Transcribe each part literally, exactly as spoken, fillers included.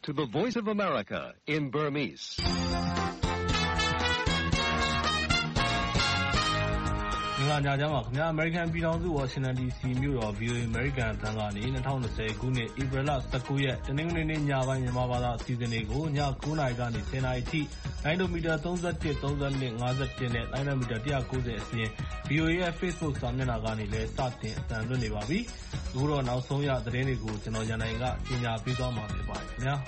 to the Voice of America in Burmese. မင်္ဂလာညချမ်းပါခင်ဗျာ American ပြည်ထောင်စု Washington ဒီ စီ မြို့တော် ဗွီ အို အေ American အသံကနေ၂၀၂၀ ခုနှစ် ဧပြီလ ၁၉ ရက် တနင်္ဂနွေနေ့ညပိုင်းမြန်မာဘာသာအစီအစဉ်တွေကို ည ၉ နာရီကနေ ၁၀ နာရီအထိ လိုင်းဒိုမီတာ ၃၁, ၃၂, ၅၁ နဲ့ လိုင်းဒိုမီတာ ၁၉၀ အပြင် ဗွီ အို အေ ရဲ့ Facebook စာမျက်နှာကနေလည်းစတင်အသံလွှင့်နေပါပြီ။အခုတော့နောက်ဆုံးရသတင်းတွေကိုကျွန်တော်ရန်နိုင်ကကြေညာပေးသွားမှာဖြစ်ပါတယ်ခင်ဗျာ။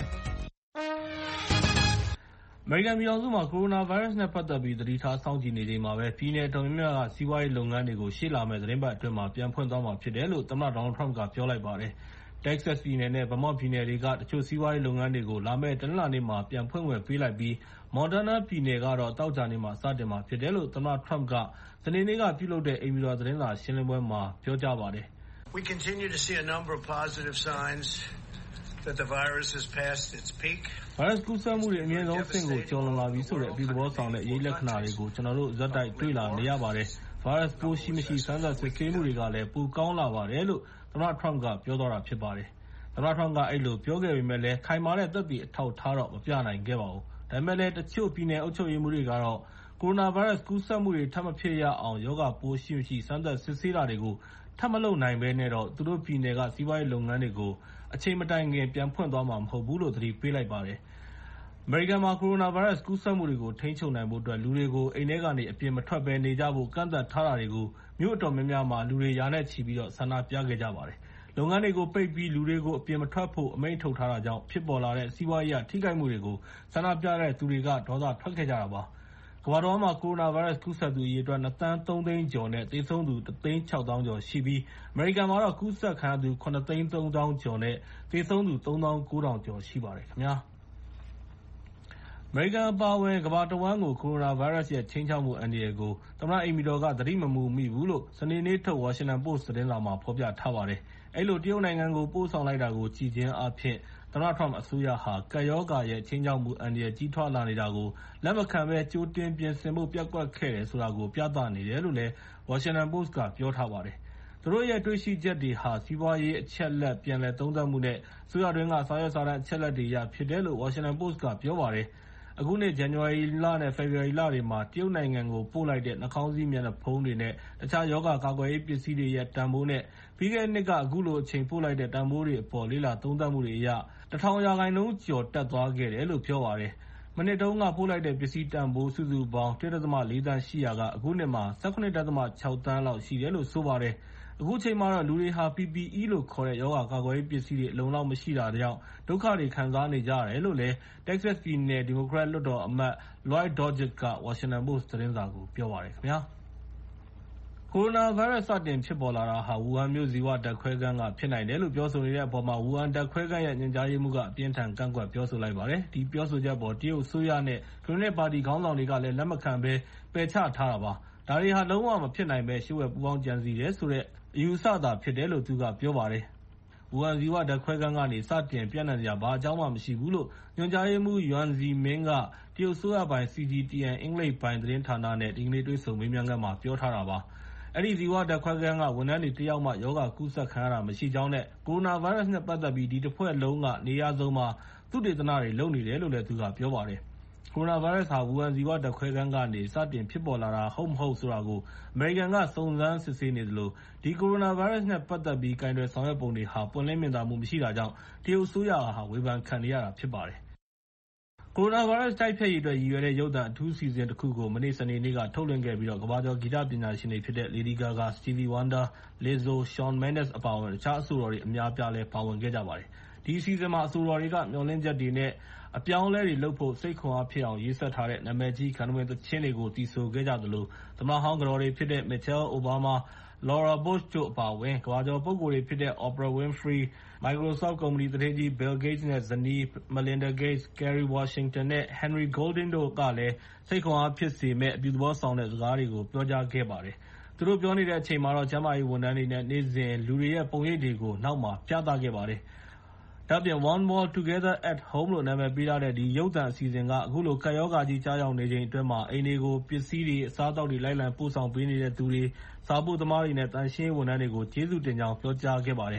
အမေရိကန်ပြည်ထောင်စုမှာကိုရိုနာဗိုင်းရပ်စ်နဲ့ပတ်သက်ပြီးသတိထားစောင့်ကြည့်နေချိန်မှာပဲပြည်နယ်တော်များများကစီးပွားရေးလုပ်ငန်းတွေကိုရှေ့လာမယ့်သတင်းပတ်အတွင်းမှာပြန်ဖွင့်သွားမှာဖြစ်တယ်လို့သမ္မတဒေါ်နယ်ထရမ့်ကပြောလိုက်ပါတယ်။ Texas ပြည်နယ်နဲ့ Vermont ပြည်နယ်တွေကတချို့စီးပွားရေးလုပ်ငန်းတွေကိုလာမယ့်တနင်္လာနေ့မှာပြန်ဖွင့်ခွင့်ပေးလိုက်ပြီး Montana ပြည်နယ်ကတော့သောကြာနေ့မှာစတင်မှာဖြစ်တယ်လို့သမ္မတထရမ့်ကစနေနေ့ကပြုလုပ်တဲ့အိမ်ဖြူတော်သတင်းစာရှင်းလင်းပွဲမှာပြောကြားပါတယ်။ We continue to see a number of positive signs that the virus has passed its peak. ဗိုင်းရပ်စ်ကူးစက်မှုတွေအမြင့်ဆုံးအဆင့်ကိုကျော်လွန်လာပြီဆိုတဲ့အပြုသဘောဆောင်တဲ့အရေးလက္ခဏာတွေကိုကျွန်တော်တို့ဇက်တိုက်တွေ့လာနေရပါတယ်။ ဗိုင်းရပ်စ်ပိုးရှိမရှိစမ်းသပ်စစ်ဆေးမှုတွေကလည်းပိုကောင်းလာပါတယ်လို့သမ္မတထရမ့်ကပြောသွားတာဖြစ်ပါတယ်။သမ္မတထရမ့်ကအဲ့လိုပြောခဲ့ပေမဲ့လည်းခိုင်မာတဲ့သက်သေအထောက်အထားတော့မပြနိုင်ခဲ့ပါဘူး။ဒါပေမဲ့လည်းတချို့ပြည်နယ်အုပ်ချုပ်ရေးမှူးတွေကတော့ကိုရိုနာဗိုင်းရပ်စ်ကူးစက်မှုတွေထပ်မဖြစ်ရအောင်ရောဂါပိုးရှိမရှိစမ်းသပ်စစ်ဆေးတာတွေကိုထပ်မလုပ်နိုင်ဘဲနဲ့တော့သူတို့ပြည်နယ်ကစီးပွားရေးလုပ်ငန်းတွေကိုအချိန်မတိုင်ခင်ပြန်ဖွင့်သွားမှာမဟုတ်ဘူးလို့သတိပေးလိုက်ပါတယ်။အမေရိကန်မှာကိုရိုနာဗိုင်းရပ်စ်ကူးစက်မှုတွေကိုထိန်းချုပ်နိုင်ဖို့အတွက်လူတွေကိုအိမ်ထဲကနေအပြင်မထွက်ဘဲနေကြဖို့ကန့်သတ်ထားတာတွေကိုမြို့အတော်များများမှာလူတွေရာနဲ့ချီပြီးတော့ဆန္ဒပြခဲ့ကြပါတယ်။လုပ်ငန်းတွေကိုပိတ်ပြီးလူတွေကိုအပြင်မထွက်ဖို့အမိန့်ထုတ်ထားတာကြောင့်ဖြစ်ပေါ်လာတဲ့စီးပွားရေးအထိခိုက်မှုတွေကိုဆန္ဒပြတဲ့သူတွေကဒေါသထွက်ခဲ့ကြတာပါ။ကမ္ဘာတော်မှာကိုရိုနာဗိုင်းရပ်စ်ကူးစက်သူအရေအတွက်၂ သန်း ၃ သိန်းကျော်နဲ့သေဆုံးသူ၁ သိန်း ၆ သောင်းကျော်ရှိပြီးအမေရိကန်မှာတော့ကူးစက်ခံရသူ၇ သိန်း ၃ သောင်းကျော်နဲ့သေဆုံးသူ၃ သောင်း ၉ ထောင်ကျော်ရှိပါတယ်ခင်ဗျာ။အမေရိကန်အပါအဝင်ကမ္ဘာတဝန်းကိုကိုရိုနာဗိုင်းရပ်စ်ရဲ့ခြိမ်းခြောက်မှုအန္တရာယ်ကိုသမ္မတအိမ်ဖြူတော်ကသတိမမူမိဘူးလို့စနေနေ့ထုတ် Washington Post သတင်းစာမှာဖော်ပြထားပါတယ်။အဲ့လိုတရုတ်နိုင်ငံကိုပို့ဆောင်လိုက်တာကိုကြည့်ခြင်းအားဖြင့်သမ္မတထရမ့်အစိုးရဟာကပ်ရောဂါရဲ့ခြိမ်းခြောက်မှုအန္တရာယ်ကြီးထွားလာနေတာကိုလက်မခံဘဲကြိုတင်ပြင်ဆင်ဖို့ပျက်ကွက်ခဲ့တယ်ဆိုတာကိုပြသနေတယ်လို့လည်း Washington Post ကပြောထားပါတယ်။သူတို့ရဲ့တွေ့ရှိချက်တွေဟာစီးပွားရေးအချက်အလက်ပြန်လည်သုံးသပ်မှုနဲ့အစိုးရတွင်းကစာရွက်စာတမ်းအချက်အလက်တွေအရဖြစ်တယ်လို့ Washington Post ကပြောပါတယ်။အခုနှစ်ဇန်နဝါရီလနဲ့ဖေဖော်ဝါရီလတွေမှာတရုတ်နိုင်ငံကိုပို့လိုက်တဲ့နှာခေါင်းစည်းမျက်နှာဖုံးတွေနဲ့တခြားရောဂါကာကွယ်ရေးပစ္စည်းတွေရဲ့တန်ဖိုးနဲ့ပြီးခဲ့တဲ့နှစ်ကအခုလိုအချိန်ပို့လိုက်တဲ့တန်ဖိုးတွေအပေါ်လေ့လာသုံးသပ်မှုတွေအရ၁ ထောင်ရာခိုင်နှုန်းကျော်တက်သွားခဲ့တယ်လို့ပြောပါတယ်။မနှစ်တုန်းကပို့လိုက်တဲ့ပစ္စည်းတန်ဖိုးစုစုပေါင်း၁ ဒသမ ၄ သန်းရှိရာကအခုနှစ်မှာ၁၇ ဒသမ ၆ သန်းလောက်ရှိတယ်လို့ဆိုပါတယ်။အခုချိန်မှာတော့လူတွေဟာ ပီ ပီ အီ လို့ခေါ်တဲ့ရောဂါကာကွယ်ရေးပစ္စည်းတွေအလုံအလောက်မရှိတာကြောင့်ဒုက္ခတွေခံစားနေကြရတယ်လို့လည်း Texas ပြည်နယ်ဒီမိုကရက်လွှတ်တော်အမတ် Lloyd Doggett က Washington Post သတင်းစာကိုပြောပါတယ်ခင်ဗျာ။ကိုရိုနာဗိုင်းရပ်စ်စတင်ဖြစ်ပေါ်လာတာဟာဝူဟန်မြို့ဇီဝဓာတ်ခွဲခန်းကဖြစ်နိုင်တယ်လို့ပြောဆိုနေတဲ့အပေါ်မှာဝူဟန်ဓာတ်ခွဲခန်းရဲ့ညွှန်ကြားရေးမှူးကအပြင်းထန်ကန့်ကွက်ပြောဆိုလိုက်ပါတယ်။ဒီပြောဆိုချက်အပေါ်တရုတ်အစိုးရနဲ့ကွန်မြူနစ်ပါတီခေါင်းဆောင်တွေကလည်းလက်မခံဘဲပယ်ချထားတာပါ။ဒါတွေဟာလုံးဝမဖြစ်နိုင်ဘဲလျှို့ဝှက်ပူးပေါင်းကြံစည်တယ်ဆိုတဲ့အယူအဆသာဖြစ်တယ်လို့သူကပြောပါတယ်။ဝူဟန်ဇီဝဓာတ်ခွဲခန်းကနေစတင်ပြန့်နှံ့စရာဘာအကြောင်းမှမရှိဘူးလို့ညွှန်ကြားရေးမှူး Yuan Zhiming ကတရုတ်အစိုးရပိုင် စီ ဂျီ တီ အန် အင်္ဂလိပ်ပိုင်းသတင်းဌာနနဲ့ဒီကနေ့တွေ့ဆုံမေးမြန်းခန်းမှာပြောထားတာပါ။အဲဒီဇီဝဓာတ်ခွဲခန်းကဝန်ထမ်းတွေတယောက်မှရောဂါကူးစက်ခံရတာမရှိကြောင်းနဲ့ကိုရိုနာဗိုင်းရပ်စ်နဲ့ပတ်သက်ပြီးဒီတဖွဲ့လုံးကနေရာစုံမှာသုတေသနတွေလုပ်နေတယ်လို့လည်းသူကပြောပါတယ်။ကိုရိုနာဗိုင်းရပ်စ်ဟာဝူဟန်ဇီဝဓာတ်ခွဲခန်းကနေစတင်ဖြစ်ပေါ်လာတာဟုတ်မဟုတ်ဆိုတာကိုအမေရိကန်ကစုံစမ်းစစ်ဆေးနေသလိုဒီကိုရိုနာဗိုင်းရပ်စ်နဲ့ပတ်သက်ပြီးကိုင်တွယ်ဆောင်ရွက်ပုံတွေဟာပွင့်လင်းမြင်သာမှုမရှိတာကြောင့်တရုတ်အစိုးရဟာဝေဖန်ခံနေရတာဖြစ်ပါတယ်။ကိုရိုနာဗိုင်းရပ်စ်တိုက်ဖျက်ရေးအတွက်ရည်ရွယ်တဲ့ရုပ်သံအထူးအစီအစဉ်တစ်ခုကိုမနေ့စနေနေ့ကထုတ်လွှင့်ခဲ့ပြီးကမ္ဘာကျော်ဂီတပညာရှင်တွေဖြစ်တဲ့ Lady Gaga, Stevie Wonder, Lizzo, Shawn Mendes အပါအဝင်တခြားအဆိုတော်တွေအများအပြားလည်းပါဝင်ခဲ့ကြပါတယ်။ဒီအစီအစဉ်မှာအဆိုတော်တွေကမျှော်လင့်ချက်တွေနဲ့အပြောင်းအလဲတွေလုပ်ဖို့စိတ်ခွန်အားဖြစ်အောင်ရေးစပ်ထားတဲ့နာမည်ကြီးဂန္ထဝင်သီချင်းတွေကိုသီဆိုခဲ့ကြသလိုသမ္မတဟောင်းကတော်တွေဖြစ်တဲ့ Michelle Obama, Laura Bush တို့အပါအဝင်ကမ္ဘာကျော်ပုဂ္ဂိုလ်တွေဖြစ်တဲ့ Oprah Winfrey, Microsoft ကုမ္ပဏီသူဌေးကြီး Bill Gates နဲ့ဇနီး Melinda Gates, Kerry Washington နဲ့ Henry Golding တို့ကလည်းစိတ်ခွန်အားဖြစ်စေမယ့်အပြုသဘောဆောင်တဲ့စကားတွေကိုပြောကြားခဲ့ပါတယ်။သူတို့ပြောနေတဲ့အချိန်မှာတော့ကျန်းမာရေးဝန်ထမ်းတွေနဲ့နေ့စဉ်လူတွေရဲ့ပုံရိပ်တွေကိုနောက်မှာပြသခဲ့ပါတယ်။ဒါ့အပြင် One World Together at Home လို့နာမည်ပေးထားတဲ့ဒီရုပ်သံအစီအစဉ်ကအခုလိုကပ်ရောဂါကြီးကြားရောက်နေချိန်အတွင်းမှာအိမ်တွေကိုပစ္စည်းတွေအစားအသောက်တွေလိုက်လံပို့ဆောင်ပေးနေတဲ့သူတွေစာပို့သမားတွေနဲ့တန်ရှင်းရေးဝန်ထမ်းတွေကိုကျေးဇူးတင်ကြောင်းပြောကြားခဲ့ပါတယ်။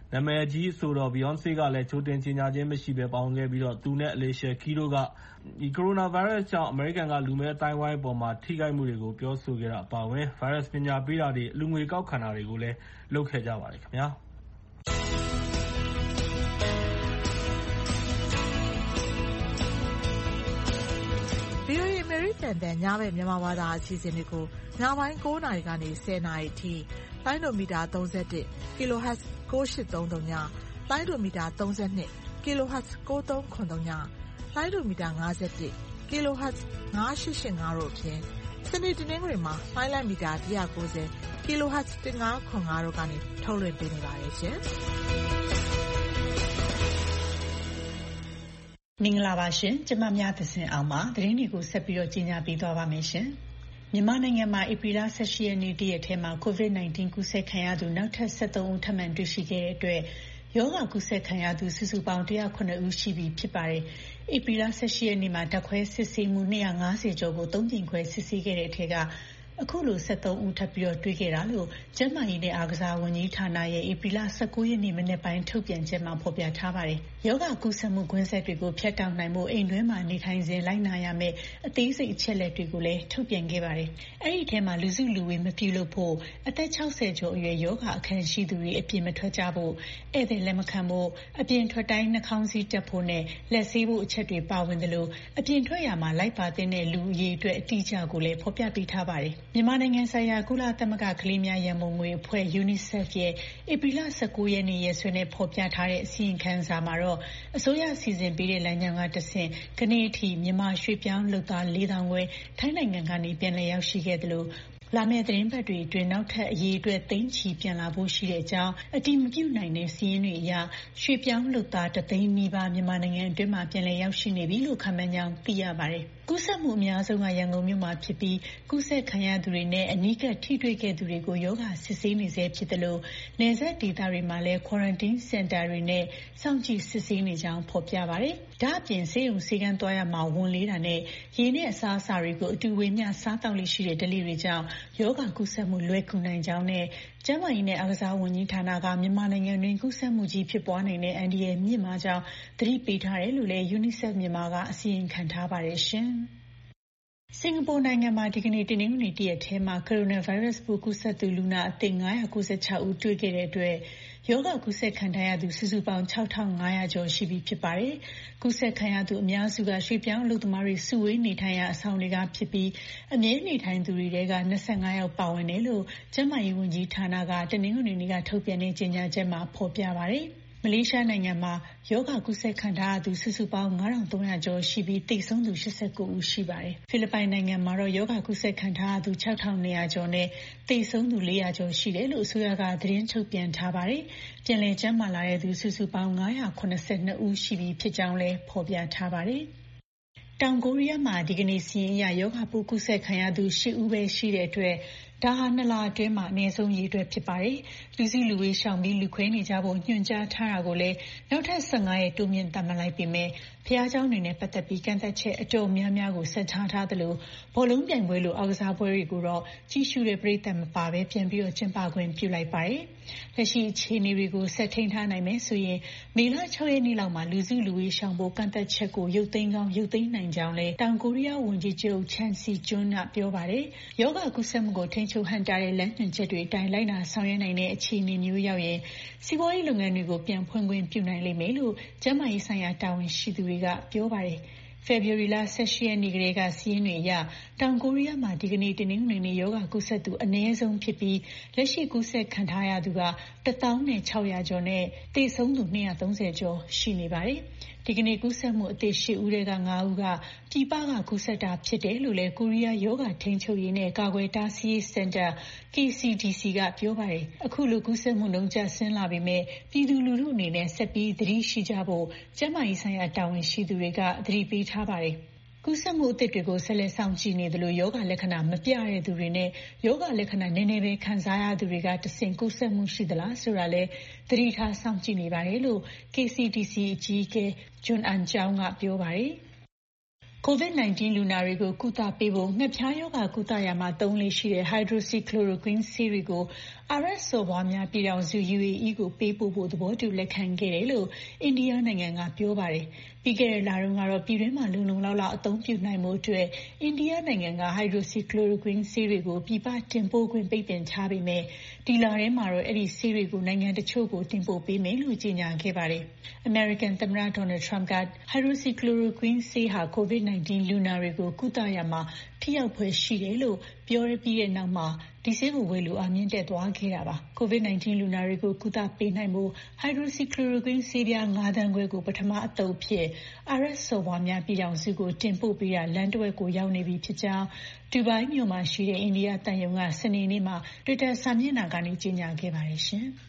နာမည်ကြီးဆိုတော့ Beyonce ကလည်းကြိုတင်ကြေညာခြင်းမရှိဘဲပါဝင်ခဲ့ပြီးတော့သူနဲ့ Alicia Keys တို့ကဒီကိုရိုနာဗိုင်းရပ်စ်ကြောင့်အမေရိကန်ကလူမည်းအသိုင်းအဝိုင်းအပေါ်မှာထိခိုက်မှုတွေကိုပြောဆိုခဲ့တာအပါအဝင် ဗိုင်းရပ်စ်ပညာပေးတာတွေလူငွေကောက်ခံတာတွေကိုလည်းလုပ်ခဲ့ကြပါတယ်ခင်ဗျာ။ဗွီအိုအေ အမေရိကန်အသံညဘက်မြန်မာဘာသာအစီအစဉ်တွေကိုညပိုင်း၉နာရီကနေ၁၀နာရီအထိလိုင်းဒိုမီတာ၃၁ kilohertz ၉၈၃၃ည၊လိုင်းဒိုမီတာ၃၂ kilohertz ၉၃၇၃ည၊လိုင်းဒိုမီတာ၅၁ kilohertz ၅၈၈၅တို့အပြင်စနေတနင်္ဂနွေမှာလိုင်းလမီတာ၁၉၀ kilohertz ၁၅၇၅တို့ကနေထုတ်လွှင့်ပေးနေပါတယ်ရှင်။မင်္ဂလာပါရှင်ကျမများသစဉ်အောင်ပါသတင်းတွေကိုဆက်ပြီးတော့ကြီးညာပေးသွားပါမယ်ရှင်မြန်မာနိုင်ငံမှာဧပြီလ၁၈ရက်နေ့တရက်ထဲမှာ ကိုဗစ် ၁၉ ကူးစက်ခံရသူနောက်ထပ်၁၃ဦးထပ်မံတွေ့ရှိခဲ့တဲ့အတွက်ရောဂါကူးစက်ခံရသူစုစုပေါင်း၁၀၇ဦးရှိပြီဖြစ်ပါတယ်ဧပြီလ၁၈ရက်နေ့မှာဓာတ်ခွဲစစ်ဆေးမှု၂၅၀ကျော်ကိုသုံးကြိမ်ခွဲစစ်ဆေးခဲ့တဲ့အထက်ကအခုလို၁၃ဦးထပ်ပြီးတော့တွေ့ခဲ့တာလို့ကျန်းမာရေးနဲ့အားကစားဝန်ကြီးဌာနရဲ့ဧပြီလ၁၉ရက်နေ့မနေ့ပိုင်းထုတ်ပြန်ချက်မှာဖော်ပြထားပါတယ်။ယောဂကူးစက်မှုကွင်းဆက်တွေကိုဖျက်တောက်နိုင်မှုအိမ်တွင်းမှာနေထိုင်စဉ်လိုက်နာရမယ့်အသေးစိတ်အချက်လက်တွေကိုလည်းထုတ်ပြန်ခဲ့ပါတယ်။အဲ့ဒီထဲမှာလူစုလူဝေးမပြုလုပ်ဖို့အသက်၆၀ကျော်အရွယ်ယောဂအခန့်ရှိသူတွေအပြင်မထွက်ကြဖို့ဧည့်သည်လက်မခံဖို့အပြင်ထွက်တိုင်းနှာခေါင်းစည်းတပ်ဖို့နဲ့လက်ဆေးဖို့အချက်တွေပါဝင်တယ်လို့အပြင်ထွက်ရမှာလိုက်ပါတဲ့လူအရေးအတွက်အတိအကျကိုလည်းဖော်ပြပေးထားပါတယ်။မြန်မာနိုင်ငံဆိုင်ရာကုလသမဂ္ဂကလေးများရန်ပုံငွေအဖွဲ့ UNICEF ရဲ့ဧပြီလ၁၉ရက်နေ့ရက်စွဲနဲ့ဖော်ပြထားတဲ့အစီရင်ခံစာမှာတော့အစိုးရစီစဉ်ပေးတဲ့လမ်းကြောင်းကတဆင့်ကနေ့အထိမြန်မာရွှေ့ပြောင်းလုပ်သား၄သောင်းခွဲထိုင်းနိုင်ငံကနေပြန်လည်ရောက်ရှိခဲ့တယ်လို့လာမယ့်သတင်းပတ်တွေအတွင်းနောက်ထပ်အရေးအတွက်သိန်းချီပြန်လာဖို့ရှိတဲ့အကြောင်းအတိမပြုနိုင်တဲ့စီးရင်တွေအရရွှေ့ပြောင်းလုပ်သားတသိန်းနီးပါးမြန်မာနိုင်ငံအတွင်းမှာပြန်လည်ရောက်ရှိနေပြီလို့ခန့်မှန်းကြောင်းသိရပါတယ်။ကူးစက်မှုအများဆုံးကရန်ကုန်မြို့မှာဖြစ်ပြီးကူးစက်ခံရသူတွေနဲ့အနီးကပ်ထိတွေ့ခဲ့သူတွေကိုယောဂစစ်ဆေးနေစေဖြစ်တယ်လို့နယ်စပ်ဒေသတွေမှာလည်း quarantine center တွေနဲ့စောင့်ကြည့်စစ်ဆေးနေကြောင်းဖော်ပြပါတယ်။ဒါ့အပြင်ဆေးရုံဆေးကန်းသွားရမှာဝန်လေးတာနဲ့ရေနဲ့အစားအစာတွေကိုအတူဝေမျှစားတောက်လေးရှိတဲ့ဒလိတွေကြောင့်ယောဂကူးစက်မှုလွယ်ကူနိုင်ကြောင်းနဲ့ကျန်းမာရေးနဲ့အားကစားဝန်ကြီးဌာနကမြန်မာနိုင်ငံတွင်ကူးစက်မှုကြီးဖြစ်ပွားနိုင်တဲ့အန္တရာယ်မြင့်မားကြောင်းသတိပေးထားတယ်လို့လည်း UNICEF မြန်မာကအစီရင်ခံထားပါတယ်ရှင်။စင်ကာပူနိုင်ငံမှာဒီကနေ့တနင်္ဂနွေတရက်ထဲမှာကိုရိုနာဗိုင်းရပ်စ်ပိုးကူးစက်သူလူနာအသစ်၅၉၆ဦးတွေ့ခဲ့တဲ့အတွက်ယောဂကူးစက်ခံထားရသူစုစုပေါင်း၆ထောင်၅ရာကျော်ရှိပြီဖြစ်ပါတယ်။ကူးစက်ခံရသူအများစုကရွှေ့ပြောင်းအလုပ်သမားတွေစုဝေးနေထိုင်ရာအဆောင်တွေကဖြစ်ပြီးအမြဲနေထိုင်သူတွေထဲက၂၅ယောက်ပါဝင်တယ်လို့ကျန်းမာရေးဝန်ကြီးဌာနကတနင်္ဂနွေနေ့ကထုတ်ပြန်တဲ့ကြေညာချက်မှာဖော်ပြပါတယ်။မလေးရှားနိုင်ငံမှာယောဂကူးစက်ခံထားရသူစုစုပေါင်း၅ထောင်၃ရာကျော်ရှိပြီးသေဆုံးသူ၈၉ဦးရှိပါတယ်။ဖိလစ်ပိုင်နိုင်ငံမှာတော့ယောဂကူးစက်ခံထားရသူ၆ထောင်၂ရာကျော်နဲ့သေဆုံးသူ၄ရာကျော်ရှိတယ်လို့အစိုးရကသတင်းထုတ်ပြန်ထားပါတယ်။ပြန်လည်ကျန်းမာလာတဲ့သူစုစုပေါင်း၅၇၂ဦးရှိပြီဖြစ်ကြောင်းလည်းဖော်ပြထားပါတယ်။တောင်ကိုရီးယားမှာဒီကနေ့စီရင်ရယောဂပိုးကူးစက်ခံရသူ၈ဦးပဲရှိတဲ့အတွက်ဒါဟာနှစ်လအတွင်းမှာအနည်းဆုံးရေအတွက်ဖြစ်ပါတယ်။လူစီလူဝေးရှောင်ပြီးလူခွဲနေကြဖို့ညွှန်ကြားထားတာကိုလည်းနောက်ထပ်၁၅ရက်တိုးမြင့်သတ်မှတ်လိုက်ပေမဲ့ဖျားเจ้าတွေနဲ့ပတ်သက်ပြီးကန့်သက်ချက်အတော်များများကိုဆက်ထားထားသလိုဘောလုံးပြိုင်ပွဲလိုအားကစားပွဲတွေကိုတော့ကြီးစုတဲ့ပြည်သက်မပါဘဲပြန်ပြီးတော့ကျင်းပခွင့်ပြုလိုက်ပါတယ်။လက်ရှိအခြေအနေတွေကိုဆက်ထိန်ထားနိုင်မယ်ဆိုရင်မေလ၆ရက်နေ့လောက်မှာလူစုလူဝေးရှောင်ဖို့ကန့်သက်ချက်ကိုရုပ်သိမ်းကောင်းရုပ်သိမ်းနိုင်ကြောင်းလည်းတောင်ကိုရီးယားဝန်ကြီးချုပ်ချန်စီကျွန်းကပြောပါတယ်။ယောဂကူးစက်မှုကိုထိန်းချုပ်ဟန်တာတဲ့လမ်းညွှန်ချက်တွေအတိုင်းလိုက်နာဆောင်ရွက်နိုင်တဲ့အခြေအနေမျိုးရောက်ရင်စီးပွားရေးလုပ်ငန်းတွေကိုပြန်ဖွင့်ခွင့်ပြုနိုင်လိမ့်မယ်လို့ကျန်းမာရေးဆိုင်ရာတာဝန်ရှိသူတွေကပြောပါတယ်။ဖေဖော်ဝါရီလ၁၈ရက်နေ့ကလေးကစီးရင်တွေအရတောင်ကိုရီးယားမှာဒီကနေ့တနင်္ဂနွေနေ့ယောဂကူးစက်သူအနည်းဆုံးဖြစ်ပြီးလက်ရှိကူးစက်ခံထားရသူကတသောင်းနဲ့၆ရာကျော်နဲ့သေဆုံးသူ၂၃၀ကျော်ရှိနေပါတယ်။ဒီကနေ့ကူးစက်မှုအသစ်၈ဦးထဲက၅ဦးကပြည်ပကကူးစက်တာဖြစ်တယ်လို့လည်းကိုရီးယားယောဂထိန်းချုပ်ရေးနဲ့ကာကွယ်တားဆီးရေးစင်တာ K C D C ကပြောပါတယ်။အခုလိုကူးစက်မှုနှုန်းကျဆင်းလာပေမဲ့ပြည်သူလူထုအနေနဲ့ဆက်ပြီးသတိရှိကြဖို့ကျန်းမာရေးဆိုင်ရာတာဝန်ရှိသူတွေကသတိပေးထားပါတယ်။ကူးစက်မှုအသစ်တွေကိုဆက်လက်ဆောင်ကြည့်နေသလိုယောဂလက္ခဏာမပြတဲ့သူတွေနဲ့ယောဂလက္ခဏာနည်းနည်းပဲခံစားရသူတွေကတဆင့်ကူးစက်မှုရှိသလားဆိုတာလဲသတိထားဆောင်ကြည့်နေပါတယ်လို့ K C D C အကြီးအကဲဂျွန်အန်ကျောင်းကပြောပါတယ်။ ကိုဗစ် ၁၉ လူနာတွေကိုကုသပေးဖို့ငှက်ဖျားရောဂါကုသရာမှာသုံးလေ့ရှိတဲ့ hydroxychloroquine ဆေးတွေကိုအာရပ်စော်ဘွားများပြည်ထောင်စု U A E ကိုပေးပို့ဖို့သဘောတူလက်ခံခဲ့တယ်လို့အိန္ဒိယနိုင်ငံကပြောပါတယ်။ပြီးခဲ့တဲ့လတုန်းကတော့ပြည်တွင်းမှာလုံလုံလောက်လောက်အသုံးပြုနိုင်မှုအတွက်အိန္ဒိယနိုင်ငံက hydroxychloroquine ဆေးတွေကိုပြည်ပတင်ပို့ခွင့်ပိတ်ပင်ထားပေမဲ့ဒီလထဲမှာတော့အဲ့ဒီဆေးတွေကိုနိုင်ငံတချို့ကိုတင်ပို့ပေးမယ်လို့ကြေညာခဲ့ပါတယ်။ American သမ္မတ Donald Trump က hydroxychloroquine ဆေးဟာ COVID 19 လူနာတွေကိုကုသရာမှာထိရောက်ဖွယ်ရှိတယ်လို့ပြောရပြီးတဲ့နောက်မှာဒီဆေးကိုဝယ်လို့အမြင့်တက်သွားခဲ့တာပါ။ COVID 19 လူနာတွေကိုကုသပေးနိုင်ဖို့ hydroxychloroquine ဆေးပြား၅သန်းခွဲကိုပထမအသုတ်အဖြစ်အာရပ်စော်ဘွားများပြည်ထောင်စုကိုတင်ပို့ပေးတာလမ်းတစ်ဝက်ကိုရောက်နေပြီဖြစ်ကြောင်းဒူဘိုင်းမြို့မှာရှိတဲ့အိန္ဒိယသံရုံးကစနေနေ့မှာ Twitter စာမျက်နှာကနေကြေညာခဲ့ပါတယ်ရှင်။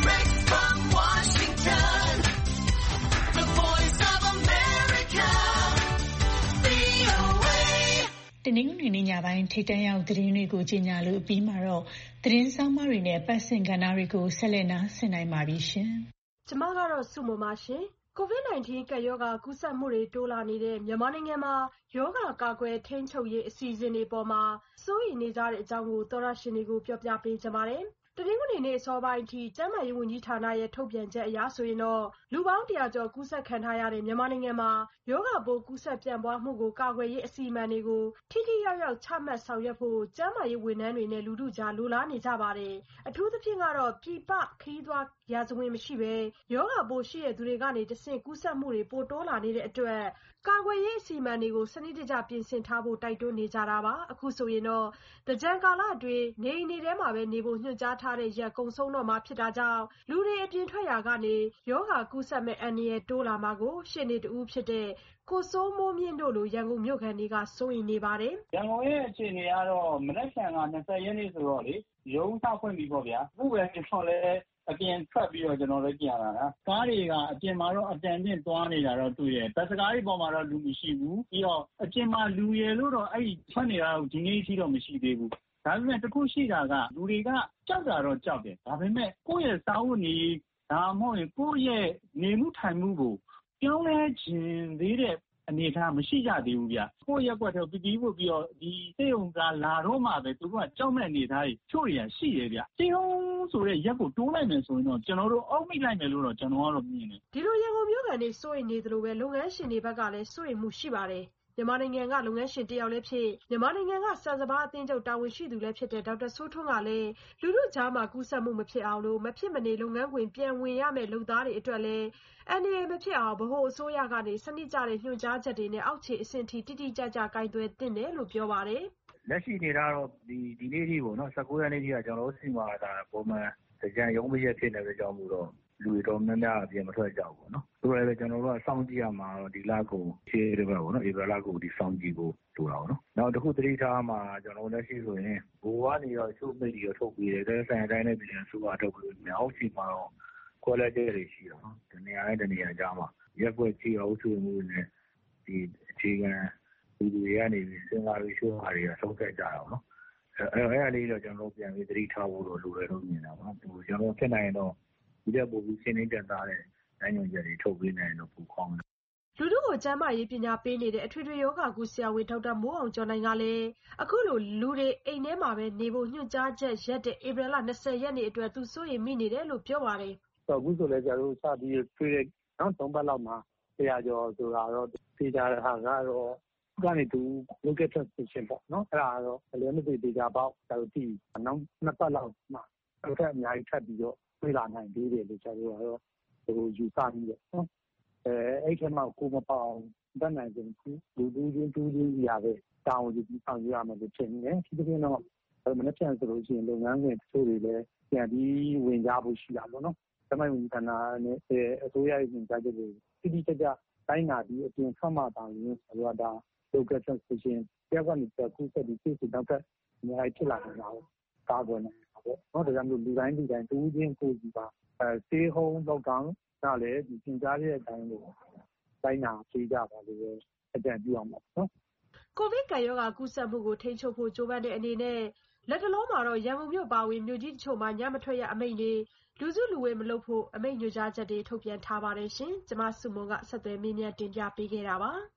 တနင်္ဂနွေနေ့ညပိုင်းထိပ်တန်းရောက်သတင်းတွေကိုကြီးညာလို့ပြီးမှာတော့သတင်းဆောင်မတွေနဲ့ပတ်စင်ကဏ္ဍတွေကိုဆက်လက်နားဆင်နိုင်ပါပြီရှင်။ကျမကတော့စုမပါရှင်။ COVID 19 ကပ်ရောဂါကူးစက်မှုတွေတိုးလာနေတဲ့မြန်မာနိုင်ငံမှာရောဂါကာကွယ်ထိန်းချုပ်ရေးအစီအစဉ်တွေပေါ်မှာစိုးရိမ်နေကြတဲ့အကြောင်းကိုသောရရှင်တွေကိုပြောပြပေးကြပါမယ်။တနင်္ဂနွေနေ့အစောပိုင်းအထိကျန်းမာရေးဝန်ကြီးဌာနရဲ့ထုတ်ပြန်ချက်အရဆိုရင်တော့လူပေါင်းတရာကျော်ကူးစက်ခံထားရတဲ့မြန်မာနိုင်ငံမှာရောဂါပိုးကူးစက်ပြန့်ပွားမှုကိုကာကွယ်ရေးအစီအမံတွေကိုထိထိရောက်ရောက်ချမှတ်ဆောင်ရွက်ဖို့ကျန်းမာရေးဝန်ထမ်းတွေနဲ့လူထုကြားလိုလားနေကြပါတယ်။အထူးသဖြင့်ကတော့ပြည်ပခရီးသွားရာဇဝင်မရှိဘဲရောဂါပိုးရှိတဲ့သူတွေကနေတဆင့်ကူးစက်မှုတွေပိုတိုးလာနေတဲ့အတွက်ကာကွယ်ရေးအစီအမံတွေကိုစနစ်တကျပြင်ဆင်ထားဖို့တိုက်တွန်းနေကြတာပါ။အခုဆိုရင်တော့သင်္ကြန်ကာလအတွင်းနေအိမ်တွေထဲမှာပဲနေဖို့ညွှန်ကြားထားတဲ့ရက်ကုန်ဆုံးတော့မှာဖြစ်တာကြောင့်လူတွေအပြင်ထွက်ရာကနေရောဂါကူးစက်မဲ့အန္တရာယ်တိုးလာမှာကိုရှေ့နေတူဖြစ်တဲ့ကိုစိုးမိုးမြင့်တို့လိုရန်ကုန်မြို့ခံတွေကစိုးရိမ်နေပါတယ်။ရန်ကုန်ရဲ့အခြေအနေကတော့မနက်ဖြန်က၂၀ရက်နေ့ဆိုတော့လေရုံးစဖွင့်ပြီပေါ့ဗျာ။အခုပဲကျွန်တော်လည်းအပြင်ထွက်ပြီးတော့ကျွန်တော်လည်းပြန်လာတာ။ကားတွေကအပြင်မှာတော့အတန်တင်သွားနေတာတော့တွေ့တယ်။ဘတ်စကားတွေပေါ်မှာတော့လူမရှိဘူး။ပြီးတော့အပြင်မှာလူရယ်လို့တော့အဲ့ဒီထွက်နေတာဒီနေ့အထိတော့မရှိသေးဘူး။ဒါပေမဲ့တခုရှိတာကလူတွေကကြောက်တာတော့ကြောက်တယ်။ဒါပေမဲ့ကိုယ့်ရဲ့စာဝတ်နေဒါမှမဟုတ်ရင်ကိုယ့်ရဲ့နေမှုထိုင်မှုကိုပြောင်းလဲခြင်းသေးတဲ့အနေအထားမရှိကြသေးဘူးဗျ။ကိုယ့်ရက်ွက်တော့ပီပီဝတ်ပြီးတော့ဒီစေုံကလာတော့မှပဲသူကကြောက်မဲ့အနေအထားကြီးချို့ရရှိတယ်ဗျ။စေုံဆိုတဲ့ရက်ကိုတိုးလိုက်မယ်ဆိုရင်တော့ကျွန်တော်တို့အောက်မိလိုက်မယ်လို့တော့ကျွန်တော်ကတော့မြင်တယ်။ဒီလိုရန်ကုန်မြို့ကန်တွေစိုးရိမ်နေသလိုပဲလုပ်ငန်းရှင်တွေဘက်ကလည်းစိုးရိမ်မှုရှိပါတယ်။မြန်မာနိုင်ငံကလုပ်ငန်းရှင်တယောက်လည်းဖြစ်မြန်မာနိုင်ငံကစံစဘာအသင်းချုပ်တာဝန်ရှိသူလည်းဖြစ်တဲ့ဒေါက်တာစိုးထွန်းကလည်းလူလူကြားမှာကူးစက်မှုမဖြစ်အောင်လို့မဖြစ်မနေလုပ်ငန်းခွင်ပြန်ဝင်ရမယ့်လုပ်သားတွေအတွက်လည်းအန်ဒီအေမဖြစ်အောင်ဗဟိုအစိုးရကနေစနစ်ကျတဲ့ညွှန်ကြားချက်တွေနဲ့အောက်ခြေအဆင့်ထိတိတိကျကျကင်တွယ်တင်တယ်လို့ပြောပါတယ်။လက်ရှိနေတာတော့ဒီဒီနေ့ကြီးပေါ့နော်၁၉ရက်နေ့ကြီးကကျွန်တော်တို့စီမှာဒါပုံမှန်ကြံရုံးမရက်ဖြစ်နေတဲ့ကြောင့်မို့တော့လူတွေတော့များများအပြင်မထွက်ကြဘူးပေါ့နော်။ဆိုတော့လည်းကျွန်တော်တို့ကစောင့်ကြည့်ရမှာတော့ဒီလကိုရှေ့တစ်ပတ်ပေါ့နော်ဧပြီလကိုဒီစောင့်ကြည့်ဖို့လိုတာပေါ့နော်။နောက်တစ်ခုသတိထားမှာကျွန်တော်လက်ရှိဆိုရင်ဘိုးကနေတော့ရှုပ်မိတ်တွေထုတ်ပြီးတယ်တဲ့ဆိုင်တိုင်းနဲ့ပြည်နယ်စုကထုတ်ပြီးမြောက်ချီမှာတော့ကွက်လက်တဲ့တွေရှိတော့။ဒီနေရာနဲ့ဒီနေရာကြားမှာရက်ွက်ချီအောင်ဆွေးမှုနဲ့ဒီအခြေခံလူတွေကနေပြီးစဉ်းစားပြီးရှုပ်ဟာတွေကဆုံးဖြတ်ကြတာပေါ့နော်။အဲအဲ့အလေးတော့ကျွန်တော်ပြန်ပြီးသတိထားဖို့တော့လိုတယ်လို့မြင်တာပေါ့နော်။ဒီကျွန်တော်ဖြစ်နိုင်တော့ဒီတဲ့ပို့ပြီးရှင်းနေတက်သားတဲ့နိုင်ငံရေးတွေထုတ်ပေးနိုင်တော့ပူခေါင်းတယ်လူတို့ကိုကျန်းမာရေးပညာပေးနေတဲ့အထွေထွေယောဂကုဆရာဝန်ဒေါက်တာမိုးအောင်ကျော်နိုင်ကလည်းအခုလိုလူတွေအိမ်ထဲမှာပဲနေဖို့ညွှန်ကြားချက်ရက်တဲ့ဧပြီလ၂၀ရက်နေ့အတွက်သူစိုးရိမ်မိနေတယ်လို့ပြောပါတယ်။အခုဆိုလည်းကျတို့စပြီးတွေ့တဲ့နော်သုံးပတ်လောက်မှာဆရာကျော်ဆိုတာတော့ပြေးကြတဲ့ဟာကတော့ကနေသူ local transmission ပေါ့နော်အဲ့ဒါကတော့လည်းမသိသေးကြပေါ့ကျတို့ဒီနောက်နှစ်ပတ်လောက်မှာအဲ့ဒါအများကြီးထပ်ပြီးတော့ပြေးလာနိုင်သေးတယ်လို့ကျတို့ကတော့ဟိုယူဆပြီးတော့နော်အဲအဲ့ထဲမှာကိုမပေါအောင်တတ်နိုင်တယ်လူလူချင်းတူချင်းကြီးရပဲတောင်းယူပြီးဆောင်ရရမယ်လို့ထင်နေတယ်ဒီတစ်ပြင်တော့မနေ့ပြန်ဆိုလို့ရှိရင်လုပ်ငန်းခွင်တချို့တွေလည်းပြန်ပြီးဝင်ကြဖို့ရှိတာပေါ့နော်တမိုင်းဝန်ကြီးဌာနနဲ့အစိုးရရဲ့ညွှန်ကြားချက်တွေတိတိကျကျတိုင်းနာပြီးအပြင်ထွက်မှတောင်းရင်ဆိုတော့ဒါ local transmission ပြောက်ကနေကူးစက်ပြီးစိတ်ဆိုတော့အများကြီးဖြစ်လာနေတာပေါ့ကာကွယ်နေတာပေါ့နော်ဒါကြောင့်မို့လူတိုင်းလူတိုင်းတူချင်းကိုကြည့်ပါအဲ stay home lockdown ကလည်းဒီသင်ကြားတဲ့အတိုင်းကိုတိုင်းနာဖြေကြပါလို့ပဲအကြံပြုအောင်ပါနော်ကိုဗစ်ကပ်ရောဂါကူးစက်မှုကိုထိန်းချုပ်ဖို့ကြိုးပမ်းတဲ့အနေနဲ့လက်တလုံးမှာတော့ရန်ကုန်မြို့ပါဝင်မြို့ကြီးတချို့မှာညမထွက်ရအမိန့်တွေလူစုလူဝေးမလုပ်ဖို့အမိန့်ညွှန်ကြားချက်တွေထုတ်ပြန်ထားပါတယ်ရှင်။ကျွန်မစုမုံကဆက်သွယ်မေးမြန်းတင်ပြပေးခဲ့တာပါ။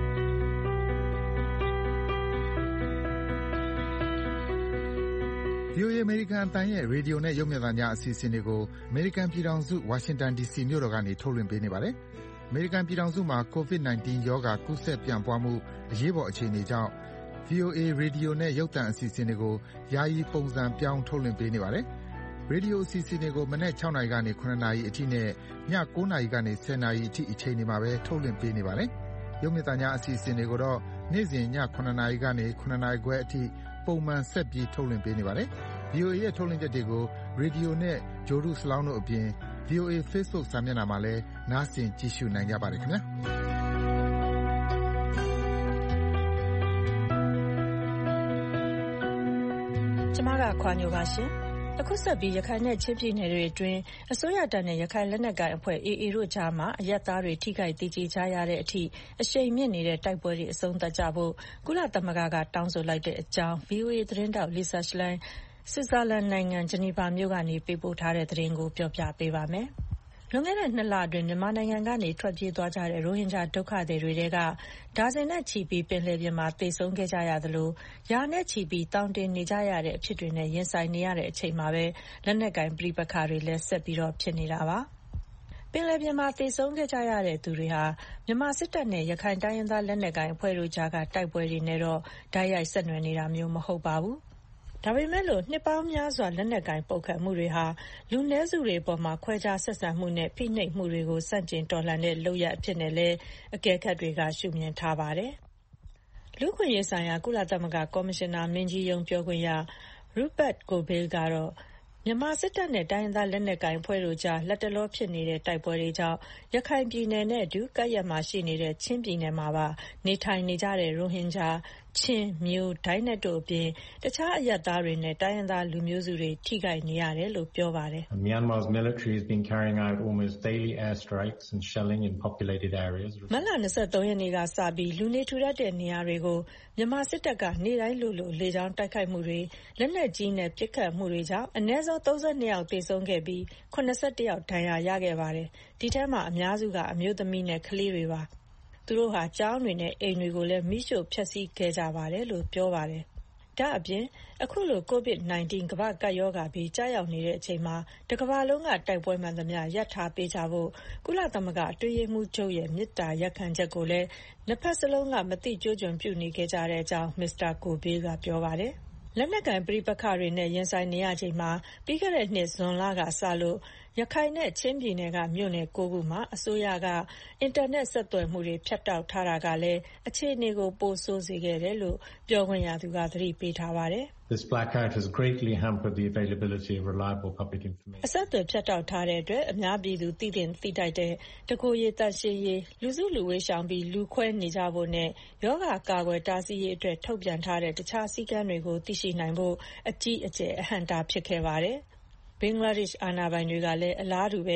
ဒဗီအိုအေ အမေရိကန်အသံရဲ့ရေဒီယိုနဲ့ရုပ်မြင်သံကြားအစီအစဉ်တွေကိုအမေရိကန်ပြည်ထောင်စုဝါရှင်တန်ဒီစီမြို့တော်ကနေထုတ်လွှင့်ပေးနေပါတယ်။အမေရိကန်ပြည်ထောင်စုမှာ ကိုဗစ် ၁၉ ရောဂါကူးစက်ပြန့်ပွားမှုအရေးပေါ်အခြေအနေကြောင့် ဗီအိုအေ ရေဒီယိုနဲ့ရုပ်သံအစီအစဉ်တွေကိုယာယီပုံစံပြောင်းထုတ်လွှင့်ပေးနေပါတယ်။ရေဒီယိုအစီအစဉ်တွေကိုမနက် ၆ နာရီကနေ ၇ နာရီအထိနဲ့ည ၉ နာရီကနေ ၁၀ နာရီအထိအချိန်တွေမှာပဲထုတ်လွှင့်ပေးနေပါတယ်။ရုပ်မြင်သံကြားအစီအစဉ်တွေကိုတော့နေ့စဉ်ည ၇ နာရီကနေ ၇ နာရီခွဲအထိပုံမှန်ဆက်ပြီးထုတ်လွှင့်ပေးနေပါတယ်။ ဗီအိုအေရဲ့ထုတ်လွှင့်ချက်တွေကိုရေဒီယိုနဲ့ဂြိုဟ်တုစလောင်းတို့အပြင် ဗီအိုအေ Facebook စာမျက်နှာမှာလည်းနားဆင်ကြည့်ရှုနိုင်ကြပါတယ်ခင်ဗျာ။ကျမကခွာညိုပါရှင်။အခုဆက်ပြီးရခိုင်နဲ့ချင်းပြည်နယ်တွေအတွင်းအစိုးရတပ်နဲ့ရခိုင်လက်နက်ကိုင်အဖွဲ့ အေအေ တို့ကြားမှာအရပ်သားတွေထိခိုက်ဒေကျေကြရတဲ့အထိအရှိန်မြင့်နေတဲ့တိုက်ပွဲတွေအဆုံးသတ်ကြဖို့ကုလသမဂ္ဂကတောင်းဆိုလိုက်တဲ့အကြောင်း ဗီအိုအေ သတင်းတောက် Lisa Schlein ဆွစ်ဇာလန်နိုင်ငံဂျနီဗာမြို့ကနေပေးပို့ထားတဲ့သတင်းကိုပြောပြပေးပါမယ်။လွန်ခဲ့တဲ့နှစ်လအတွင်းမြန်မာနိုင်ငံကနေထွက်ပြေးသွားကြတဲ့ရိုဟင်ဂျာဒုက္ခသည်တွေထဲကဒါဇင်နဲ့ချီပြီးပင်လယ်ပြင်မှာသေဆုံးခဲ့ကြရသလိုရာနဲ့ချီပြီးတောင်တင်နေကြရတဲ့အဖြစ်တွေနဲ့ရင်ဆိုင်နေရတဲ့အချိန်မှာပဲလက်နက်ကိုင်ပဋိပက္ခတွေလည်းဆက်ပြီးတော့ဖြစ်နေတာပါ။ပင်လယ်ပြင်မှာသေဆုံးခဲ့ကြရတဲ့သူတွေဟာမြန်မာစစ်တပ်နဲ့ရခိုင်တိုင်းရင်းသားလက်နက်ကိုင်အဖွဲ့တို့ကြားကတိုက်ပွဲတွေနဲ့တော့တိုက်ရိုက်ဆက်နွယ်နေတာမျိုးမဟုတ်ပါဘူး။ဒါပေမဲ့လို့နှစ်ပေါင်းများစွာလက်နက်ကိုင်ပုတ်ခတ်မှုတွေဟာလူနည်းစုတွေပေါ်မှာခွဲခြားဆက်ဆံမှုနဲ့ဖိနှိပ်မှုတွေကိုစန့်ကျင်တော်လှန်တဲ့လုပ်ရပ်အဖြစ်နဲ့လည်းအကဲခတ်တွေကရှုမြင်ထားပါတယ်။လူ့အခွင့်အရေးဆိုင်ရာကုလသမဂ္ဂကော်မရှင်နာမင်းကြီးရုံးပြောခွင့်ရ Rupert Colville ကတော့မြန်မာစစ်တပ်နဲ့တိုင်းရင်းသားလက်နက်ကိုင်အဖွဲ့တို့ကြားလက်တလောဖြစ်နေတဲ့တိုက်ပွဲတွေကြောင့်ရခိုင်ပြည်နယ်နဲ့အတူကပ်လျက်မှာရှိနေတဲ့ချင်းပြည်နယ်မှာပါနေထိုင်နေကြတဲ့ရိုဟင်ဂျာချင်းမျိုးဒိုင်းနက်တို့အပြင်တခြားအရပ်သားတွေနဲ့တိုင်းရင်းသားလူမျိုးစုတွေထိခိုက်နေရတယ်လို့ပြောပါတယ်။ Myanmar's military has been carrying out almost daily airstrikes and shelling in populated areas. မတ်လ၂၃ရက်နေ့ကစပြီးလူနေထူထပ်တဲ့နေရာတွေကိုမြန်မာစစ်တပ်ကနေ့တိုင်းလိုလိုလေကြောင်းတိုက်ခိုက်မှုတွေလက်နက်ကြီးနဲ့ပစ်ခတ်မှုတွေကြောင့်အနည်းဆုံး၃၂ယောက်သေဆုံးခဲ့ပြီး၇၁ယောက်ဒဏ်ရာရခဲ့ပါတယ်။ဒီထဲမှာအများစုကအမျိုးသမီးနဲ့ကလေးတွေပါ။သူတို့ဟာကျောင်းတွေနဲ့အိမ်တွေကိုလည်းမိရှို့ဖျက်ဆီးခဲ့ကြပါတယ်လို့ပြောပါတယ်။ဒါအပြင်အခုလိုကိုဗစ် ၁၉ ကမ္ဘာ့ကပ်ရောဂါပြီးကြာရောက်နေတဲ့အချိန်မှာတကမ္ဘာလုံးကတိုက်ပွဲမှန်သမျှရပ်ထားပေးကြဖို့ကုလသမဂ္ဂအတွင်းရေးမှူးချုပ်ရဲ့မေတ္တာရပ်ခံချက်ကိုလည်းနှစ်ဖက်စလုံးကမသိကျိုးကျွံပြုနေခဲ့ကြတဲ့အကြောင်းမစ္စတာကိုဘေးကပြောပါတယ်။လက်နက်ကိုင်ပဋိပက္ခတွေနဲ့ရင်ဆိုင်နေရချိန်မှာပြီးခဲ့တဲ့နှစ်ဇွန်လကစလို့ရခိုင်နဲ့ချင်းပြည်နယ်ကမြို့နယ်၉ခုမှာအစိုးရကအင်တာနက်ဆက်သွယ်မှုတွေဖြတ်တောက်ထားတာကလည်းအခြေအနေကိုပိုဆိုးစေခဲ့တယ်လို့ပြောခွင့်ရသူကသတိပေးထားပါတယ်။ This blackout has greatly hampered the availability of reliable public information. အဆက်အသွယ်ဖြတ်တောက်ထားတဲ့အတွက်အများပြည်သူသိသင့်သိထိုက်တဲ့တကိုယ်ရည်တန့်ရှင်းရေးလူစုလူဝေးရှောင်ပြီးလူခွဲနေကြဖို့နဲ့ယောဂကာကွယ်တားဆီးရေးအတွက်ထုတ်ပြန်ထားတဲ့တခြားစည်းကမ်းတွေကိုသိရှိနိုင်ဖို့အကြီးအကျယ်အဟန့်အတားဖြစ်ခဲ့ပါတယ်။ဘင်္ဂလားဒေ့ရှ်အာဏာပိုင်တွေကလည်းအလားတူပဲ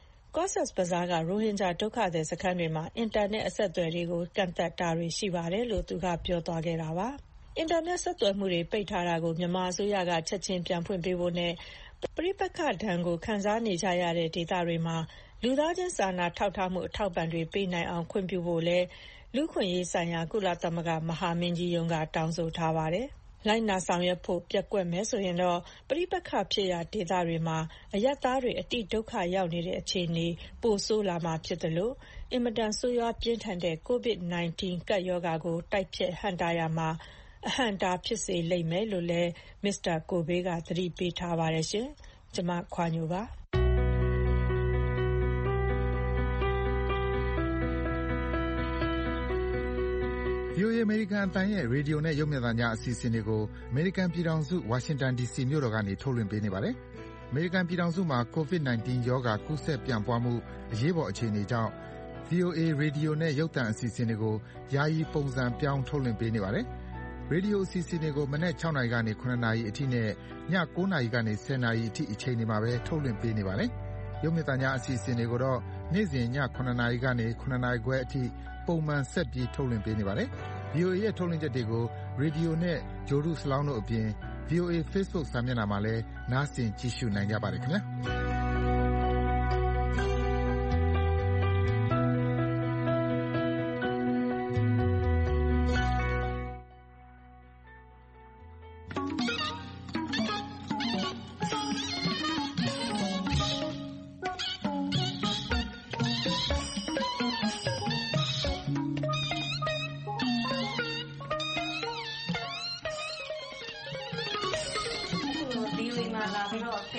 Cox's Bazar ကရိုဟင်ဂျာဒုက္ခသည်စခန်းတွေမှာအင်တာနက်အဆက်အသွယ်တွေကိုကန့်သတ်တာတွေရှိပါတယ်လို့သူကပြောသွားခဲ့တာပါ။အင်တာနက်ဆက်သွယ်မှုတွေပိတ်ထားတာကိုမြန်မာအစိုးရကချက်ချင်းပြန်ဖွင့်ပေးဖို့နဲ့ပဋိပက္ခဒဏ်ကိုခံစားနေကြရတဲ့ဒေသတွေမှာလူသားချင်းစာနာထောက်ထားမှုအထောက်ပံ့တွေပေးနိုင်အောင်ခွင့်ပြုဖို့လဲလူ့ခွင့်ရေးဆိုင်ရာကုလသမဂ္ဂမဟာမင်းကြီးရုံးကတောင်းဆိုထားပါတယ်။လိုက်နာဆောင်ရွက်ဖို့ပြက်ကွက်မယ်ဆိုရင်တော့ပဋိပက္ခဖြစ်ရာဒေသတွေမှာအရပ်သားတွေအတိဒုက္ခရောက်နေတဲ့အခြေအနေပိုဆိုးလာမှာဖြစ်တယ်လို့အင်မတန်ဆိုးရွားပြင်းထန်တဲ့ကိုဗစ် ၁၉ ကပ်ရောဂါကိုတိုက်ဖျက်ဟန့်တားရမှာအဟန့်တားဖြစ်စေလိမ့်မယ်လို့လည်းမစ္စတာကိုဘေးကသတိပေးထားပါတယ်ရှင်။ကျွန်မခွာညိုပါ။ဗီအိုအေ အမေရိကန်အသံရဲ့ရေဒီယိုနဲ့ရုပ်မြင်သံကြားအစီအစဉ်တွေကိုအမေရိကန်ပြည်ထောင်စုဝါရှင်တန်ဒီစီမြို့တော်ကနေထုတ်လွှင့်ပေးနေပါတယ်။အမေရိကန်ပြည်ထောင်စုမှာကိုဗစ် ၁၉ ရောဂါကူးစက်ပြန့်ပွားမှုအရေးပေါ်အခြေအနေကြောင့် ဗီအိုအေ ရေဒီယိုနဲ့ရုပ်သံအစီအစဉ်တွေကိုယာယီပုံစံပြောင်းထုတ်လွှင့်ပေးနေပါတယ်။ရေဒီယိုအစီအစဉ်တွေကိုမနက် ၆ နာရီကနေ ၇ နာရီအထိနဲ့ည ၉ နာရီကနေ ၁၀ နာရီအထိအချိန်တွေမှာပဲထုတ်လွှင့်ပေးနေပါတယ်။ရုပ်မြင်သံကြားအစီအစဉ်တွေကိုတော့နေ့စဉ်ည ၇ နာရီကနေ ၇ နာရီခွဲအထိပုံမှန်ဆက်ပြီးထုတ်လွှင့်ပေးနေပါတယ်။ ဗီအိုအေရဲ့ထုတ်လွှင့်ချက်တွေကိုရေဒီယိုနဲ့ဂြိုဟ်တုစလောင်းတို့အပြင် ဗီအိုအေ Facebook စာမျက်နှာမှာလည်းနားဆင်ကြည့်ရှုနိုင်ကြပါတယ်ခင်ဗျာ။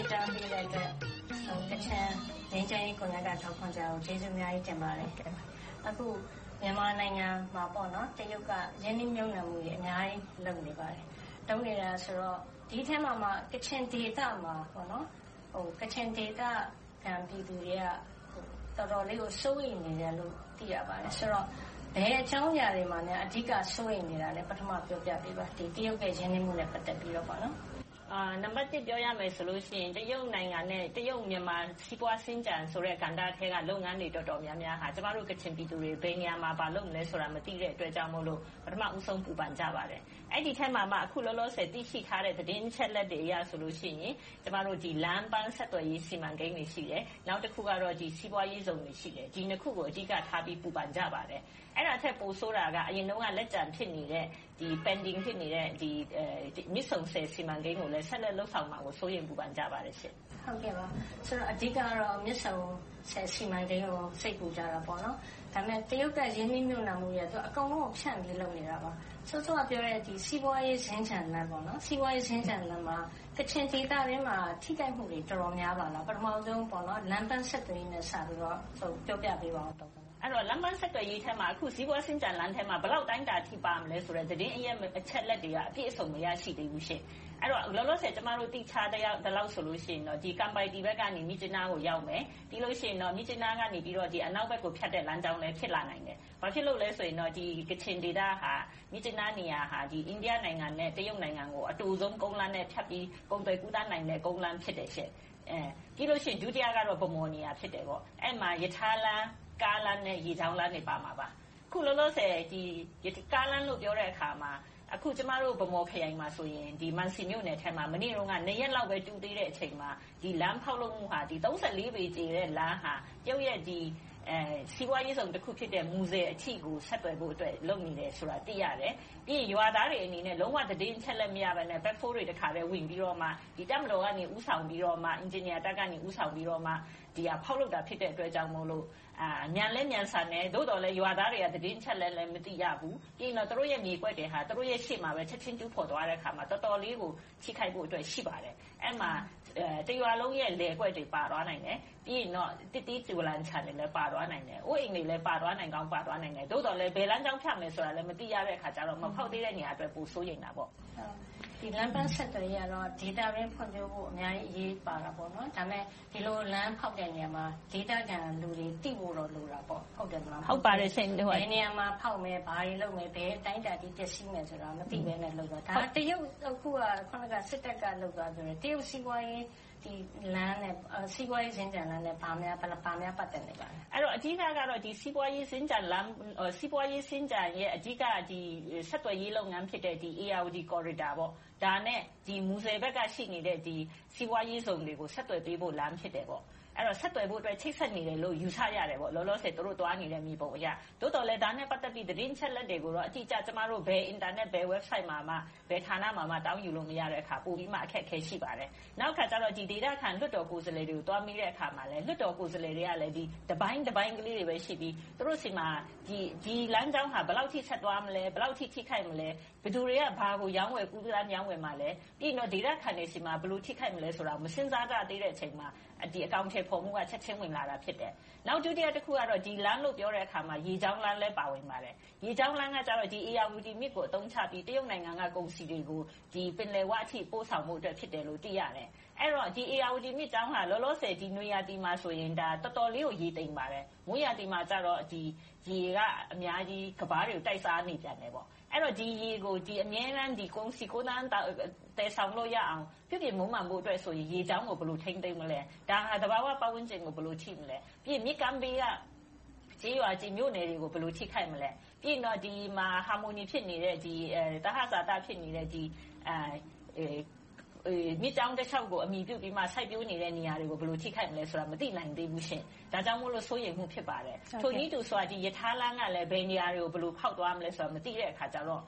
ဖိတ်ကြားပေးတဲ့အတွက်ကချင်ငြိမ်းချမ်းရေးကွန်ရက်ကထောက်ခံကြကိုကျေးဇူးအများကြီးတင်ပါတယ်။အခုမြန်မာနိုင်ငံမှာပေါ့နော်တရုတ်ကရင်းနှီးမြှုပ်နှံမှုတွေအများကြီးလုပ်နေပါတယ်။လုပ်နေတာဆိုတော့ဒီထဲမှာမှကချင်ဒေသမှာပေါ့နော်ဟိုကချင်ဒေသကံပြည်သူတွေကတော်တော်လေးကိုစိုးရိမ်နေတယ်လို့သိရပါတယ်ဆိုတော့ဘယ်အကြောင်းအရာတွေမှာလည်းအဓိကစိုးရိမ်နေတာလဲပထမပြောပြပေးပါဒီတရုတ်ရဲ့ရင်းနှီးမှုနဲ့ပတ်သက်ပြီးတော့ပေါ့နော်အာနံပါတ်တစ်ပြောရမယ်ဆိုလို့ရှိရင်တရုတ်နိုင်ငံနဲ့တရုတ်မြန်မာစီးပွားစင်ကြံဆိုတဲ့ကဏ္ဍထဲကလုပ်ငန်းတွေတော်တော်များများဟာကျမတို့ကချင်ပြည်သူတွေဘယ်နေရာမှာပါလုပ်မလဲဆိုတာမသိတဲ့အတွက်ကြောင့်မို့လို့ပထမဦးဆုံးပူပန်ကြပါတယ်အဲ့ဒီထဲမှာမှအခုလောလောဆယ်သိရှိထားတဲ့သတင်းချက်လက်တွေအရဆိုလို့ရှိရင်ကျမတို့ဒီလမ်းပန်းဆက်သွယ်ရေးစီမံကိန်းတွေရှိတယ်နောက်တစ်ခုကတော့ဒီစီးပွားရေးဇုံတွေရှိတယ်ဒီနှစ်ခုကိုအဓိကထားပြီးပူပန်ကြပါတယ်အဲ့ဒါထက်ပိုဆိုးတာကအရင်တုန်းကလက်ကျန်ဖြစ်နေတဲ့ဒီ pending ဖြစ်နေတဲ့ဒီမြစ်ဆုံဆယ်စီမံကိန်းကိုလည်းဆက်လက်လှုပ်ဆောင်မှာကိုစိုးရိမ်ပူပန်ကြပါတယ်ရှင်ဟုတ်ကဲ့ပါဆိုတော့အဓိကတော့မြစ်ဆုံဆယ်စီမံကိန်းကိုစိတ်ပူကြတာပေါ့နော်ဒါပေမဲ့တရုတ်ကရင်းနှီးမြှုပ်နှံမှုတွေတော့အကုန်လုံးဖြန့်ပြီးလုပ်နေတာပါဆိုတော့ပြောတဲ့ဒီစီးပွားရေးစင်ချန်လမ်းပေါ့နော်စီးပွားရေးစင်ချန်လမ်းမှာကချင်ဒေသတွင်းမှာထိခိုက်မှုတွေတော်တော်များပါလားပထမဆုံးပေါ့နော်လမ်းပန်းဆက်သွယ်ရေးနဲ့စပြီးတော့ဆိုပြောပြပေးပါဦးတော့အဲ့တော့လမ်းမဆက်သွယ်ရေးထဲမှာအခုစီးပွားစင်ကြံလမ်းထဲမှာဘယ်လောက်တိုင်းတာထိပါမလဲဆိုတဲ့သတင်းအရက်အချက်လက်တွေကအပြည့်အစုံမရရှိသေးဘူးရှင်အဲ့တော့လောလောဆယ်ကျမတို့တိချတဲ့ရောက်တဲ့လောက်ဆိုလို့ရှိရင်တော့ဒီကမ်ပိုင်တီဘက်ကနေမြစ်ကျနာကိုရောက်မယ်ပြီးလို့ရှိရင်တော့မြစ်ကျနာကနေပြီးတော့ဒီအနောက်ဘက်ကိုဖြတ်တဲ့လမ်းကြောင်းလည်းဖြစ်လာနိုင်တယ်ဘာဖြစ်လို့လဲဆိုရင်တော့ဒီကချင်ဒေသဟာမြစ်ကျနာနေရာဟာဒီအိန္ဒိယနိုင်ငံနဲ့တရုတ်နိုင်ငံကိုအတူဆုံးကုန်းလမ်းနဲ့ဖြတ်ပြီးကုန်သွယ်ကူးသန်းနိုင်တဲ့ကုန်းလမ်းဖြစ်တယ်ရှင်အဲပြီးလို့ရှိရင်ဒုတိယကတော့ဗမော်နေရာဖြစ်တယ်ပေါ့အဲ့မှာယထာလမ်းကားလမ်းနဲ့ရေချောင်းလမ်းတွေပါမှာပါခုလောလောဆယ်ဒီကားလမ်းလို့ပြောတဲ့အခါမှာအခုကျမတို့ဗမော်ခရိုင်မှာဆိုရင်ဒီမန်စီမြို့နယ်ထဲမှာမနေ့တုန်းကနှစ်ရက်လောက်ပဲတူသေးတဲ့အချိန်မှာဒီလမ်းဖောက်လုပ်မှုဟာဒီသုံးဆယ်လေးပေကျတဲ့လမ်းဟာကျုပ်ရဲ့ဒီအဲစီးပွားရေးဆောင်တစ်ခုဖြစ်တဲ့မူဆယ်အထိကိုဆက်သွယ်ဖို့အတွက်လုပ်နေတယ်ဆိုတာသိရတယ်ပြီးရင်ရွာသားတွေအနေနဲ့လုံးဝသတင်းချက်လက်မရဘဲနဲ့ back four တွေတခါပဲဝင်ပြီးတော့မှဒီတက်မတော်ကနေဥဆောင်ပြီးတော့မှ engineer တက်ကနေဥဆောင်ပြီးတော့မှဒီဟာဖောက်လုပ်တာဖြစ်တဲ့အတွက်ကြောင့်မို့လို့အာမြန်လဲမြန်ဆန်တယ်သို့တော်လဲရွာသားတွေကသတင်းချက်လက်လည်းမသိရဘူးပြီးရင်တော့တို့ရဲ့မြေကွက်တွေဟာတို့ရဲ့ရှေ့မှာပဲချက်ချင်းတူးဖော်သွားတဲ့အခါမှာတော်တော်လေးကိုချိခိုက်ဖို့အတွက်ရှိပါတယ်အဲ့မှာတရွာလုံးရဲ့လေကွက်တွေပါသွားနိုင်တယ်ပြီးရင်တော့တိတိကျလန်ချန်တွေလည်းပါသွားနိုင်တယ်အိုးအိမ်တွေလည်းပါသွားနိုင်ကောင်းပါသွားနိုင်တယ်သို့တော်လဲဘယ်လမ်းကြောင်းဖြတ်မယ်ဆိုတာလည်းမသိရတဲ့အခါကျတော့မဖောက်သေးတဲ့နေရာအတွက်ပိုဆိုးရင်တာပေါ့ဒီလမ်းပန်းဆက်သွယ်ရေးကတော့ data ရင်းဖွံ့ဖြိုးဖို့အများကြီးအရေးပါတာပေါ့နော်ဒါပေမဲ့ဒီလိုလမ်းဖောက်တဲ့နေရာမှာ data ကန်လူတွေသိဖို့တော့လိုတာပေါ့ဟုတ်တယ်မလားဟုတ်ပါတယ်ရှင်တို့ဘယ်နေရာမှာဖောက်မယ်ဘာတွေလုပ်မယ်ဘယ်အတိုင်းတာတိပျက်စီးမယ်ဆိုတာမသိဘဲနဲ့လုပ်တာဒါတရုတ်အခုကခုနကစစ်တပ်ကလုပ်သွားဆိုရင်တရုတ်စီးပွားရေးဒီလမ်းနဲ့စီးပွားရေးစင်ကြံလမ်းနဲ့ဘာများဘာများပတ်သက်နေပါလဲအဲ့တော့အဓိကကတော့ဒီစီးပွားရေးစင်ကြံလမ်းစီးပွားရေးစင်ကြံရဲ့အဓိကဒီဆက်သွယ်ရေးလုပ်ငန်းဖြစ်တဲ့ဒီ A R O D corridor ပေါ့ဒါနဲ့ဒီမူဆယ်ဘက်ကရှိနေတဲ့ဒီစီးပွားရေးဇုံတွေကိုဆက်သွယ်ပေးဖို့လမ်းဖြစ်တယ်ပေါ့အဲ့တော့ဆက်သွယ်ဖို့အတွက်ချိတ်ဆက်နေတယ်လို့ယူဆရတယ်ပေါ့လောလောဆယ်တို့တွားနေတဲ့မြေပုံအရာတိုးတော်လဲဒါနဲ့ပတ်သက်ပြီးသတင်းချက်လက်တွေကိုတော့အတိအကျကျမတို့ဘယ် internet ဘယ် website မှာမှဘယ်ဌာနမှာမှတောင်းယူလို့မရတဲ့အခါပို့ပြီးမှအခက်အခဲရှိပါတယ်နောက်ခါကျတော့ဒီဒေတာခံလွတ်တော်ကိုယ်စားလှယ်တွေကိုတွားမိတဲ့အခါမှာလဲလွတ်တော်ကိုယ်စားလှယ်တွေကလည်းဒီတပိုင်းတပိုင်းကလေးတွေပဲရှိပြီးတို့စီမှာဒီဒီလမ်းကြောင်းဟာဘယ်လောက်ထိဆက်သွားမလဲဘယ်လောက်ထိထိခိုက်မလဲဘယ်သူတွေကဘာကိုရောင်းဝယ်ကူးသန်းရောင်းဝယ်မှာလဲပြီးတော့ဒေတာခံနေစီမှာဘယ်လိုထိခိုက်မလဲဆိုတာမစင်စားကြသေးတဲ့အချိန်မှာဒီအကောင့်ထဲပေါ်မှုကချက်ချင်းဝင်လာတာဖြစ်တယ်။နောက်ဒုတိယတစ်ခုကတော့ဒီလမ်းလို့ပြောတဲ့အခါမှာရေချောင်းလမ်းလည်းပါဝင်ပါတယ်။ရေချောင်းလမ်းကကျတော့ဒီ A R O D မြစ်ကိုအသုံးချပြီးတရုတ်နိုင်ငံကကုန်စည်တွေကိုဒီပင်လယ်ဝအထိပို့ဆောင်မှုအတွက်ဖြစ်တယ်လို့သိရတယ်။အဲ့တော့ဒီ A R O D မြစ်ကြောင်းဟာလောလောဆယ်ဒီနွေရာသီမှာဆိုရင်ဒါတော်တော်လေးကိုရေသိမ်းပါတယ်။မိုးရာသီမှာကျတော့ဒီရေကအများကြီးကဘာတွေကိုတိုက်စားနေပြန်တယ်ပေါ့။အဲ့တော့ဒီရေကိုဒီအမြဲတမ်းဒီကုန်စီကိုတန်းတဲဆောင်လို့ရအောင်ပြည့်ပြည့်မုံမှန်ဖို့အတွက်ဆိုရင်ရေချောင်းကိုဘယ်လိုထိန်းသိမ်းမလဲဒါဟာသဘာဝပတ်ဝန်းကျင်ကိုဘယ်လိုထိမလဲပြီးမြစ်ကမ်းဘေးကကျေးရွာကြီးမြို့နယ်တွေကိုဘယ်လိုထိခိုက်မလဲပြီးတော့ဒီမှာဟာမိုနီဖြစ်နေတဲ့ဒီအဲတဟဇာတဖြစ်နေတဲ့ဒီအဲမြစ်ကြောင်းတစ်လျှောက်ကိုအမိပြုတ်ပြီးမှစိုက်ပျိုးနေတဲ့နေရာတွေကိုဘယ်လိုထိခိုက်မလဲဆိုတာမသိနိုင်သေးဘူးရှင်ဒါကြောင့်မို့လို့စိုးရိမ်မှုဖြစ်ပါတယ်ထို့နည်းတူဆိုတာဒီယထာလမ်းကလည်းဘယ်နေရာတွေကိုဘယ်လိုဖောက်သွားမလဲဆိုတာမသိတဲ့အခါကျတော့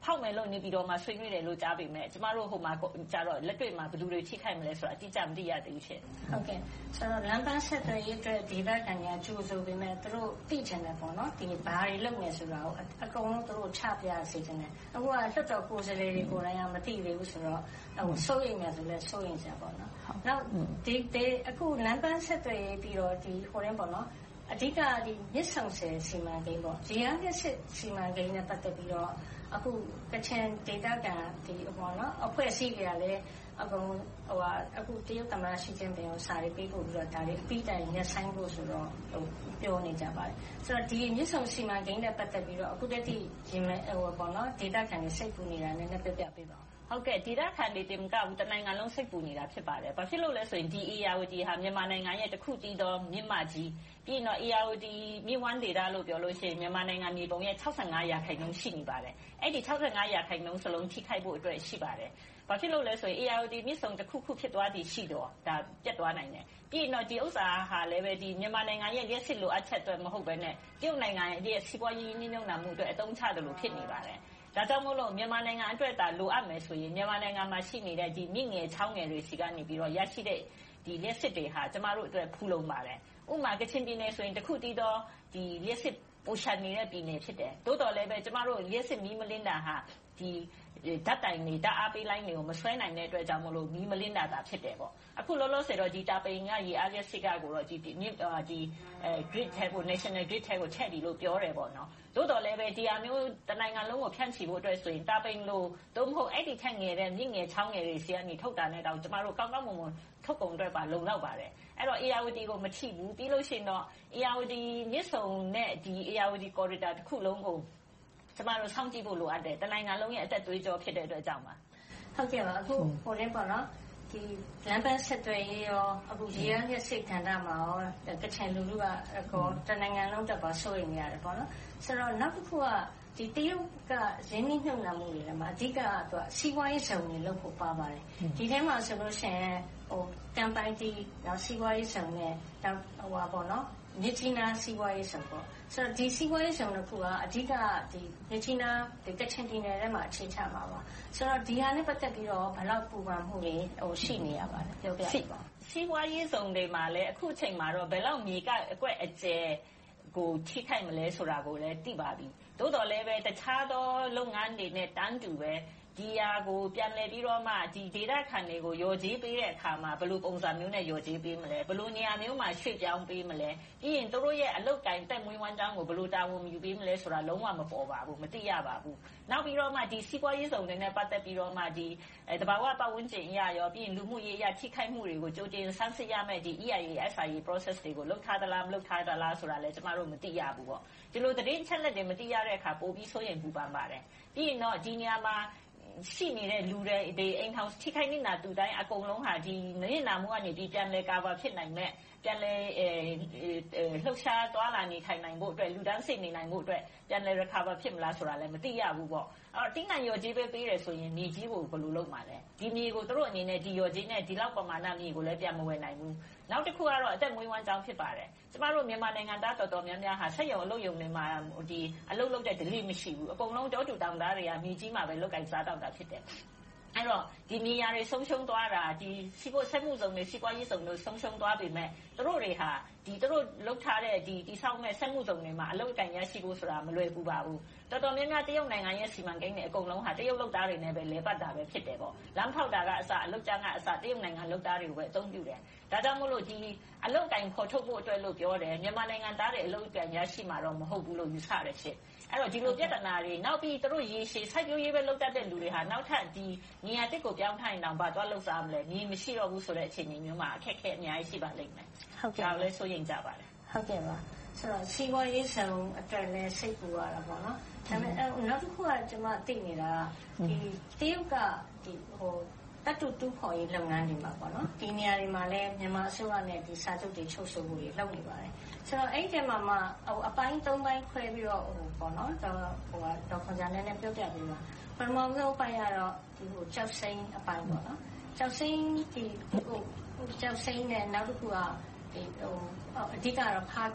ဖောက်မယ်လို့နေပြီးတော့မှဆွေးနွေးတယ်လို့ကြားပေမဲ့ကျမတို့ဟိုမှာကြတော့လက်တွေ့မှာဘယ်သူတွေထိခိုက်မလဲဆိုတာအတိအကျမသိရသေးဘူးရှင်ဟုတ်ကဲ့ဆိုတော့လမ်းပန်းဆက်သွယ်ရေးအတွက်ဒေသခံတွေကကြိုးစိုးပေမဲ့သူတို့သိချင်တယ်ပေါ့နော်ဒီဘာတွေလုပ်နေဆိုတာကိုအကုန်လုံးသူတို့ချပြစေချင်တယ်အခုကလွှတ်တော်ကိုယ်စားလှယ်တွေကိုယ်တိုင်ကမသိသေးဘူးဆိုတော့ဟိုစိုးရိမ်မယ်ဆိုလဲစိုးရိမ်ကြပေါ့နော်နောက်ဒီဒီအခုလမ်းပန်းဆက်သွယ်ရေးပြီးတော့ဒီဟိုရင်ပေါ့နော်အဓိကဒီမြစ်ဆုံဆယ်စီမံကိန်းပေါ့ရေအားမြစ်စီမံကိန်းနဲ့ပတ်သက်ပြီးတော့အခုကချင်ဒေသခံဒီပေါ့နော်အဖွဲ့အစည်းတွေကလည်းအကုန်ဟိုအခုတရုတ်သမ္မတရှီကျင်းပင်ကိုစာရေးပေးဖို့ပြီးတော့ဒါတွေအပြီးတိုင်ရက်ဆိုင်ဖို့ဆိုတော့ဟိုပြောနေကြပါတယ်ဆိုတော့ဒီမြစ်ဆုံစီမံကိန်းနဲ့ပတ်သက်ပြီးတော့အခုတည်းကရင်မဲ့ဟိုပေါ့နော်ဒေသခံတွေစိတ်ပူနေတာနည်းနည်းပြပြပေးပါဟုတ်ကဲ့ဒေသခံတွေတင်ကဘူးတနိုင်ငံလုံးစိတ်ပူနေတာဖြစ်ပါတယ်ဘာဖြစ်လို့လဲဆိုရင်ဒီ A R O D ဟာမြန်မာနိုင်ငံရဲ့တစ်ခုတည်းသောမြစ်မကြီးပြီးတော့ A R O D မြစ်ဝမ်းဒေသလို့ပြောလို့ရှိရင်မြန်မာနိုင်ငံမြေပုံရဲ့65ရာခိုင်နှုန်းရှိနေပါတယ်အဲ့ဒီ65ရာခိုင်နှုန်းစလုံးထိခိုက်ဖို့အတွက်ရှိပါတယ်ဘာဖြစ်လို့လဲဆိုရင် A R O D မြစ်ဆုံတစ်ခုခုဖြစ်သွားသည်ရှိတော့ဒါပြတ်သွားနိုင်တယ်ပြီးတော့ဒီဥစ္စာဟာလည်းပဲဒီမြန်မာနိုင်ငံရဲ့ရက်စစ်လိုအပ်ချက်တွေမဟုတ်ဘဲနဲ့တရုတ်နိုင်ငံရဲ့စီးပွားရေးနှိမ့်ညွှန်မှုအတွက်အသုံးချတယ်လို့ဖြစ်နေပါတယ်ဒါကြောင့်မို့လို့မြန်မာနိုင်ငံအတွက်ဒါလိုအပ်မယ်ဆိုရင်မြန်မာနိုင်ငံမှာရှိနေတဲ့ဒီမြင့်ငယ်ချောင်းငယ်တွေစီကနေပြီးတော့ရရှိတဲ့ဒီလက်စစ်တွေဟာကျမတို့အတွက်ဖူးလုံပါတယ်ဥပမာကချင်ပြည်နယ်ဆိုရင်တစ်ခုတည်းသောဒီလက်စစ်ပိုရှာနေတဲ့ပြည်နယ်ဖြစ်တယ်တိုးတော်လည်းပဲကျမတို့လက်စစ်မီးမလင်းတာဟာဒီဓာတ်တိုင်တွေဓာတ်အားပေးလိုင်းတွေကိုမဆွဲနိုင်တဲ့အတွက်ကြောင့်မလို့မီးမလင်းတာတာဖြစ်တယ်ပေါ့အခုလောလောဆယ်တော့ဒီတာပိန်ကရေအားရက်စစ်ကကိုတော့ဒီမြစ်ဒီအဲ grid ထဲကို national grid ထဲကိုထည့်ပြီးလို့ပြောတယ်ပေါ့နော်တိုးတော်လည်းပဲဒီအမျိုးတနိုင်ငံလုံးကိုဖြန့်ချီဖို့အတွက်ဆိုရင်တာပိန်လို့သို့မဟုတ်အဲ့ဒီထက်ငယ်တဲ့မြင့်ငယ်ချောင်းငယ်တွေစီကနေထုတ်တာနဲ့တောင်ကျမတို့ကောင်းကောင်းမွန်မွန်ထုတ်ကုန်အတွက်ပါလုံလောက်ပါတယ်အဲ့တော့ A R O D ကိုမချိဘူးပြီးလို့ရှိရင်တော့ A R O D မြစ်ဆုံနဲ့ဒီ A R O D corridor တစ်ခုလုံးကိုကျမတို့စောင့်ကြည့်ဖို့လိုအပ်တယ်တနိုင်ငံလုံးရဲ့အသက်သွေးကြောဖြစ်တဲ့အတွက်ကြောင့်ပါဟုတ်ကဲ့ပါအခုဟိုလင်းပေါ့နော်ဒီလမ်းပန်းဆက်သွယ်ရေးရောအခုရေအားမြစ်စိတ်ခန္ဓာမှာရောကချင်လူလူကအကောတနိုင်ငံလုံးတက်ပါစိုးရိမ်နေရတယ်ပေါ့နော်ဆိုတော့နောက်တစ်ခုကဒီတရုတ်ကရင်းနှီးမြှုပ်နှံမှုတွေလည်းမှာအဓိကသူကစီးပွားရေးဇုံတွေလုပ်ဖို့ပါပါတယ်ဒီထဲမှာဆိုလို့ရှိရင်ဟိုတန်ပိုင်တီနောက်စီးပွားရေးဇုံနဲ့နောက်ဟိုပါပေါ့နော်မြစ်ကြီးနားစီးပွားရေးဇုံပေါ့ဆိုတော့ဒီစီးပွားရေးဇုံတစ်ခုကအဓိကဒီမြစ်ကြီးနားဒီကချင်ပြည်နယ်ထဲမှာအခြေချမှာပါဆိုတော့ဒီဟာနဲ့ပတ်သက်ပြီးတော့ဘယ်လောက်ပူပန်မှုတွေဟိုရှိနေရပါလဲပြောပြပါစီးပွားရေးဇုံတွေမှာလည်းအခုချိန်မှာတော့ဘယ်လောက်မြေကအကွက်အကျယ်ကိုထိခိုက်မလဲဆိုတာကိုလည်းသိပါပြီသို့တော်လည်းပဲတခြားသောလုပ်ငန်းတွေနဲ့တန်းတူပဲဒီဟာကိုပြန်လည်ပြီးတော့မှဒီဒေတာခံတွေကိုရော်ကြေးပေးတဲ့အခါမှာဘယ်လိုပုံစံမျိုးနဲ့ရော်ကြေးပေးမလဲဘယ်လိုနေရာမျိုးမှာရွှေ့ပြောင်းပေးမလဲပြီးရင်တို့ရဲ့အလုတ်ကင်တက်မွေးဝမ်းကြောင်းကိုဘယ်လိုတာဝန်ယူပေးမလဲဆိုတာလုံးဝမပေါ်ပါဘူးမသိရပါဘူးနောက်ပြီးတော့မှဒီစီးပွားရေးစုံတွေနဲ့ပတ်သက်ပြီးတော့မှဒီတဘာဝပတ်ဝန်းကျင်အရာရောပြီးရင်လူမှုရေးအရာထိခိုက်မှုတွေကိုကြိုတင်ဆန်းစစ်ရမယ်ဒီ E I A S I A process တွေကိုလုပ်ထားသလားမလုပ်ထားသလားဆိုတာလည်းကျမတို့မသိရဘူးပေါ့ဒီလိုသတင်းအချက်လက်တွေမသိရတဲ့အခါပို့ပြီးစိုးရိမ်ပူပန်ပါတယ်ပြီးရင်တော့ဒီနေရာမှာရှိနေတဲ့လူတွေဒီအိမ်ထောင်ထိခိုက်နေတာတူတိုင်းအကုန်လုံးဟာဒီနေနာမှုကနေဒီပြန်လဲကာဗာဖြစ်နိုင်မဲ့ပြန်လဲအဲလှုပ်ရှားသွားလာနေထိုင်နိုင်ဖို့အတွက်လူတန်းစိတ်နေနိုင်ဖို့အတွက်ပြန်လဲ recover ဖြစ်မလားဆိုတာလည်းမသိရဘူးပေါ့အဲ့တော့တင်းကန်ရော်ကြီးပဲပေးတယ်ဆိုရင်မြေကြီးကိုဘယ်လိုလုပ်မှာလဲဒီမြေကိုတို့အနေနဲ့ဒီရော်ကြီးနဲ့ဒီလောက်ပမာဏမြေကိုလည်းပြန်မဝယ်နိုင်ဘူးနောက်တစ်ခုကတော့အသက်မွေးဝမ်းကြောင်းဖြစ်ပါတယ်ကျမတို့မြန်မာနိုင်ငံသားတော်တော်များများဟာဆက်ရုံအလုပ်ရုံတွေမှာဒီအလုပ်လုပ်တဲ့ delay မရှိဘူးအကုန်လုံးတောတူတောင်သားတွေကမြေကြီးမှာပဲလုပ်ကိုင်စားတော့တာဖြစ်တယ်အဲ့တော့ဒီနေရာတွေဆုံးရှုံးသွားတာဒီစီးပွားဆက်မှုစုံတွေစီးပွားရေးစုံတွေဆုံးရှုံးသွားပြီမဲ့တို့တွေဟာဒီတို့လောက်ထားတဲ့ဒီတိဆောက်မဲ့ဆက်မှုစုံတွေမှာအလုပ်အကိုင်ရရှိဖို့ဆိုတာမလွယ်ဘူးပါဘူးတော်တော်များများတရုတ်နိုင်ငံရဲ့စီမံကိန်းတွေအကုန်လုံးဟာတရုတ်လုပ်သားတွေနဲ့ပဲလဲပတ်တာပဲဖြစ်တယ်ပေါ့လမ်းဖောက်တာကအစအလုပ်ကြမ်းကအစတရုတ်နိုင်ငံလုပ်သားတွေကိုပဲအသုံးပြုတယ်ဒါကြောင့်မို့လို့ဒီအလုပ်ကိုင်ခေါ်ထုတ်ဖို့အတွက်လို့ပြောတယ်မြန်မာနိုင်ငံသားတွေအလုပ်အကိုင်ရရှိမှာတော့မဟုတ်ဘူးလို့ယူဆရရှင့်အဲ့တော့ဒီလိုပြဿနာတွေနောက်ပြီးတို့ရေရှည်စိုက်ပျိုးရေးပဲလုပ်တတ်တဲ့လူတွေဟာနောက်ထပ်ဒီနေရာတစ်ကိုပြောင်းထိုင်အောင်ပါသွားလုပ်စားမလဲမြေမရှိတော့ဘူးဆိုတဲ့အခြေအနေမျိုးမှာအခက်အခဲအများကြီးရှိပါလိမ့်မယ်ဟုတ်ကဲ့ဒါလည်းစိုးရိမ်ကြပါတယ်ဟုတ်ကဲ့ပါဆိုတော့စီးပွားရေးဆောင်အတွက်လည်းစိတ်ပူရတာပေါ့နော်ဒါပေမဲ့နောက်တစ်ခုကကျွန်မသိနေတာဒီတရုတ်ကဒီဟိုတတ်တူတူခေါ်ရေးလုပ်ငန်းတွေမှာပေါ့နော်ဒီနေရာတွေမှာလည်းမြန်မာအစိုးရနဲ့ဒီစာချုပ်တွေချုပ်ဆိုမှုတွေလုပ်နေပါတယ်ဆိုတော့အဲ့ဒီမှာမှဟိုအပိုင်း၃ပိုင်းခွဲပြီးတော့ဟိုပေါ့နော်တော့ဟိုကတော့ခွန်ကြနဲ့ပြောပြပြီးပါပထမဆုံးပိုင်းကတော့ဒီဟိုကြောက်စိမ်းအပိုင်းပေါ့နော်ကြောက်စိမ်းဒီဟိုကြောက်စိမ်းနဲ့နောက်တစ်ခုကဒီဟိုအဓိကတော့ဖားကံပေါ့နော်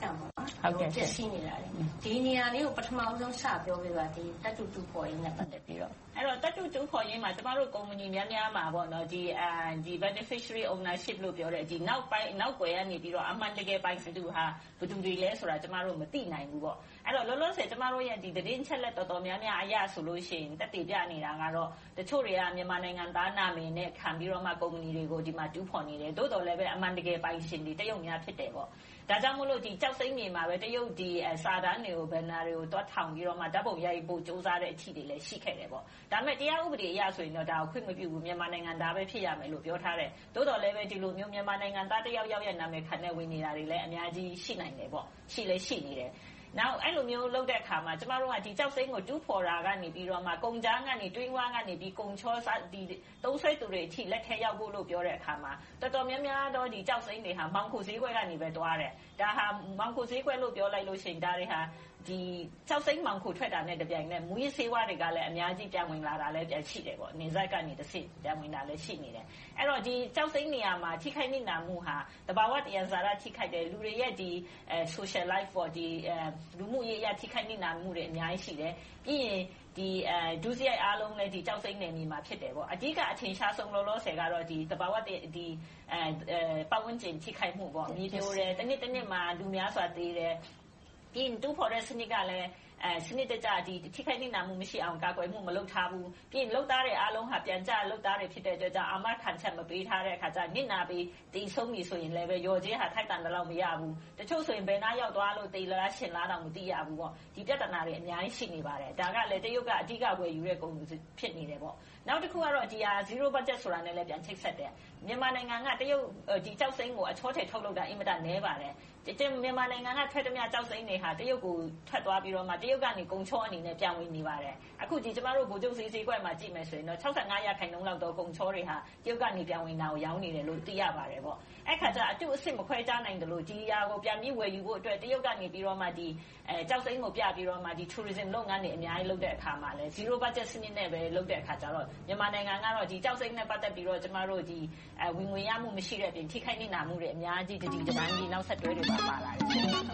ဟုတ်ကဲ့ပျက်စီးနေတာလေဒီနေရာလေးကိုပထမဆုံးစပြောပြပါဒီတတုတူဖော်ရင်းနဲ့ပတ်သက်ပြီးတော့အဲ့တော့တတုတူဖော်ရင်းမှာကျမတို့ကုမ္ပဏီများများမှာပေါ့နော်ဒီအဲဒီ beneficiary ownership လို့ပြောတဲ့ဒီနောက်ပိုင်းနောက်ွယ်ကနေပြီးတော့အမှန်တကယ်ပိုင်သူဟာဘယ်သူတွေလဲဆိုတာကျမတို့မသိနိုင်ဘူးပေါ့အဲ့တော့လောလောဆယ်ကျမတို့ရဲ့ဒီသတင်းချက်လက်တော်တော်များများအရဆိုလို့ရှိရင်တက်တည်ပြနေတာကတော့တချို့တွေကမြန်မာနိုင်ငံသားနာမည်နဲ့ခံပြီးတော့မှကုမ္ပဏီတွေကိုဒီမှာတူးဖော်နေတယ်တိုးတော်လည်းပဲအမှန်တကယ်ပိုင်ရှင်တွေတရုတ်များဖြစ်တယ်ပေါ့ဒါကြောင့်မို့လို့ဒီကြောက်စိမ့်မြေမှာပဲတရုတ်ဒီစာတန်းတွေကိုဘယ်နာတွေကိုတွားထောင်ပြီးတော့မှဓာတ်ပုံရိုက်ဖို့စူးစမ်းတဲ့အထိတွေလည်းရှိခဲ့တယ်ပေါ့ဒါပေမဲ့တရားဥပဒေအရဆိုရင်တော့ဒါကိုခွင့်မပြုဘူးမြန်မာနိုင်ငံသားပဲဖြစ်ရမယ်လို့ပြောထားတယ်တိုးတော်လည်းပဲဒီလိုမျိုးမြန်မာနိုင်ငံသားတယောက်ယောက်ရဲ့နာမည်ခံတဲ့ဝင်နေတာတွေလည်းအများကြီးရှိနိုင်တယ်ပေါ့ရှိလည်းရှိနေတယ်နောက်အဲ့လိုမျိုးလုပ်တဲ့အခါမှာကျမတို့ကဒီကြောက်စိမ့်ကိုတူးဖော်တာကနေပြီးတော့မှကုံချမ်းကနေတွင်းဝါးကနေပြီးကုံချောဒီသုံးဆွဲသူတွေအထိလက်ထဲရောက်ဖို့လို့ပြောတဲ့အခါမှာတော်တော်များများတော့ဒီကြောက်စိမ့်တွေဟာမောင်ခုဈေးကွက်ကနေပဲတွားတယ်ဒါဟာမောင်ခုဈေးကွက်လို့ပြောလိုက်လို့ရှိရင်ဒါတွေဟာဒီကြောက်စိမ့်မောင်ခုထွက်တာနဲ့တပြိုင်နက်မူရစ်ဆေးဝါးတွေကလည်းအများကြီးပြန်ဝင်လာတာလည်းပြန်ရှိတယ်ပေါ့နေဇက်ကနေတစ်ဆင့်ပြန်ဝင်လာလည်းရှိနေတယ်အဲ့တော့ဒီကြောက်စိမ့်နေရာမှာထိခိုက်နေတာမှုဟာတဘာဝတရားစာရထိခိုက်တယ်လူတွေရဲ့ဒီအဲ social life ပေါ့ဒီအဲလူမှုရေးအရာထိခိုက်နေတာမှုတွေအများကြီးရှိတယ်ပြီးရင်ဒီအဲဒုစရိုက်အားလုံးလည်းဒီကြောက်စိမ့်နေနေမှာဖြစ်တယ်ပေါ့အဓိကအထင်ရှားဆုံးလောလောဆယ်ကတော့ဒီတဘာဝဒီအဲပတ်ဝန်းကျင်ထိခိုက်မှုပေါ့မြေပြိုတယ်တနစ်တနစ်မှာလူများစွာသေးတယ်ပြီးတူဖော်တဲ့စနစ်ကလည်းအဲစနစ်တကျဒီထိခိုက်နေတာမှုမရှိအောင်ကာကွယ်မှုမလုပ်ထားဘူးပြီးရင်လုပ်သားတွေအားလုံးဟာပြန်ကြလုပ်သားတွေဖြစ်တဲ့အတွက်ကြောင့်အာမခံချက်မပေးထားတဲ့အခါကျနစ်နာပြီးတီးဆုံးပြီဆိုရင်လည်းပဲရော်ချင်းဟာထိုက်တန်တယ်လို့မရဘူးတချို့ဆိုရင်ဘယ်နာရောက်သွားလို့တီးလားရှင်လားတော့မသိရဘူးပေါ့ဒီပြဿနာတွေအများကြီးရှိနေပါတယ်ဒါကလည်းတရုတ်ကအဓိကဝယ်ယူတဲ့ကုန်ဖြစ်နေတယ်ပေါ့နောက်တစ်ခုကတော့ဒီဟာ zero budget ဆိုတာနဲ့လည်းပြန်ချိတ်ဆက်တယ်မြန်မာနိုင်ငံကတရုတ်ဒီကြောက်စိမ့်ကိုအချောထည်ထုတ်လုပ်တာအင်မတန်နည်းပါတယ်ကျမြန်မာနိုင်ငံကထွက်သမျှကြောက်စိမ့်တွေဟာတရုတ်ကိုထွက်သွားပြီးတော့မှတရုတ်ကနေကုံချောအနေနဲ့ပြန်ဝင်နေပါတယ်အခုဒီကျမတို့ဗိုလ်ချုပ်စီစီကွက်မှာကြည့်မယ်ဆိုရင်တော့၆၅ရာခိုင်နှုန်းလောက်တော့ကုံချောတွေဟာတရုတ်ကနေပြန်ဝင်တာကိုရောင်းနေတယ်လို့သိရပါတယ်ပေါ့အဲ့ခါကျအတူအစ်စ်မခွဲခြားနိုင်တယ်လို့ဒီဟာကိုပြန်ပြီးဝယ်ယူဖို့အတွက်တရုတ်ကနေပြီးတော့မှဒီအဲကြောက်စိမ့်ကိုပြပြီးတော့မှဒီ tourism လုပ်ငန်းတွေအများကြီးလုပ်တဲ့အခါမှာလဲ zero budget စနစ်နဲ့ပဲလုပ်တဲ့အခါကျတော့မြန်မာနိုင်ငံကတော့ဒီကြောက်စိမ့်နဲ့ပတ်သက်ပြီးတော့ကျမတို့ဒီအဲဝင်ငွေရမှုမရှိတဲ့ပြင်ထိခိုက်နေတာမှုတွေအများကြီးတတိတပိုင်းဒီနောက်ဆက်တွဲတွေပါပါလာတယ်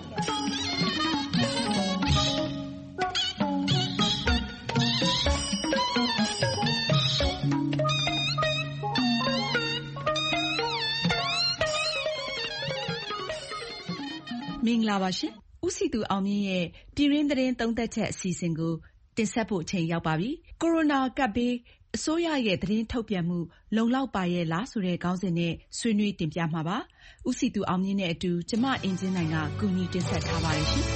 မင်္ဂလာပါရှင်ဦးစီသူအောင်မြင့်ရဲ့ပြည်ရင်းသတင်းသုံးသက်ချက်အစီအစဉ်ကိုတင်ဆက်ဖို့အချိန်ရောက်ပါပြီကိုရိုနာကပ်ဘေးအစိုးရရဲ့သတင်းထုတ်ပြန်မှုလုံလောက်ပါရဲ့လားဆိုတဲ့ခေါင်းစဉ်နဲ့ဆွေးနွေးတင်ပြမှာပါဦးစီသူအောင်မြင့်နဲ့အတူကျမအင်ဂျင်နိုင်ကကူညီတင်ဆက်ထားပါတယ်ရှင်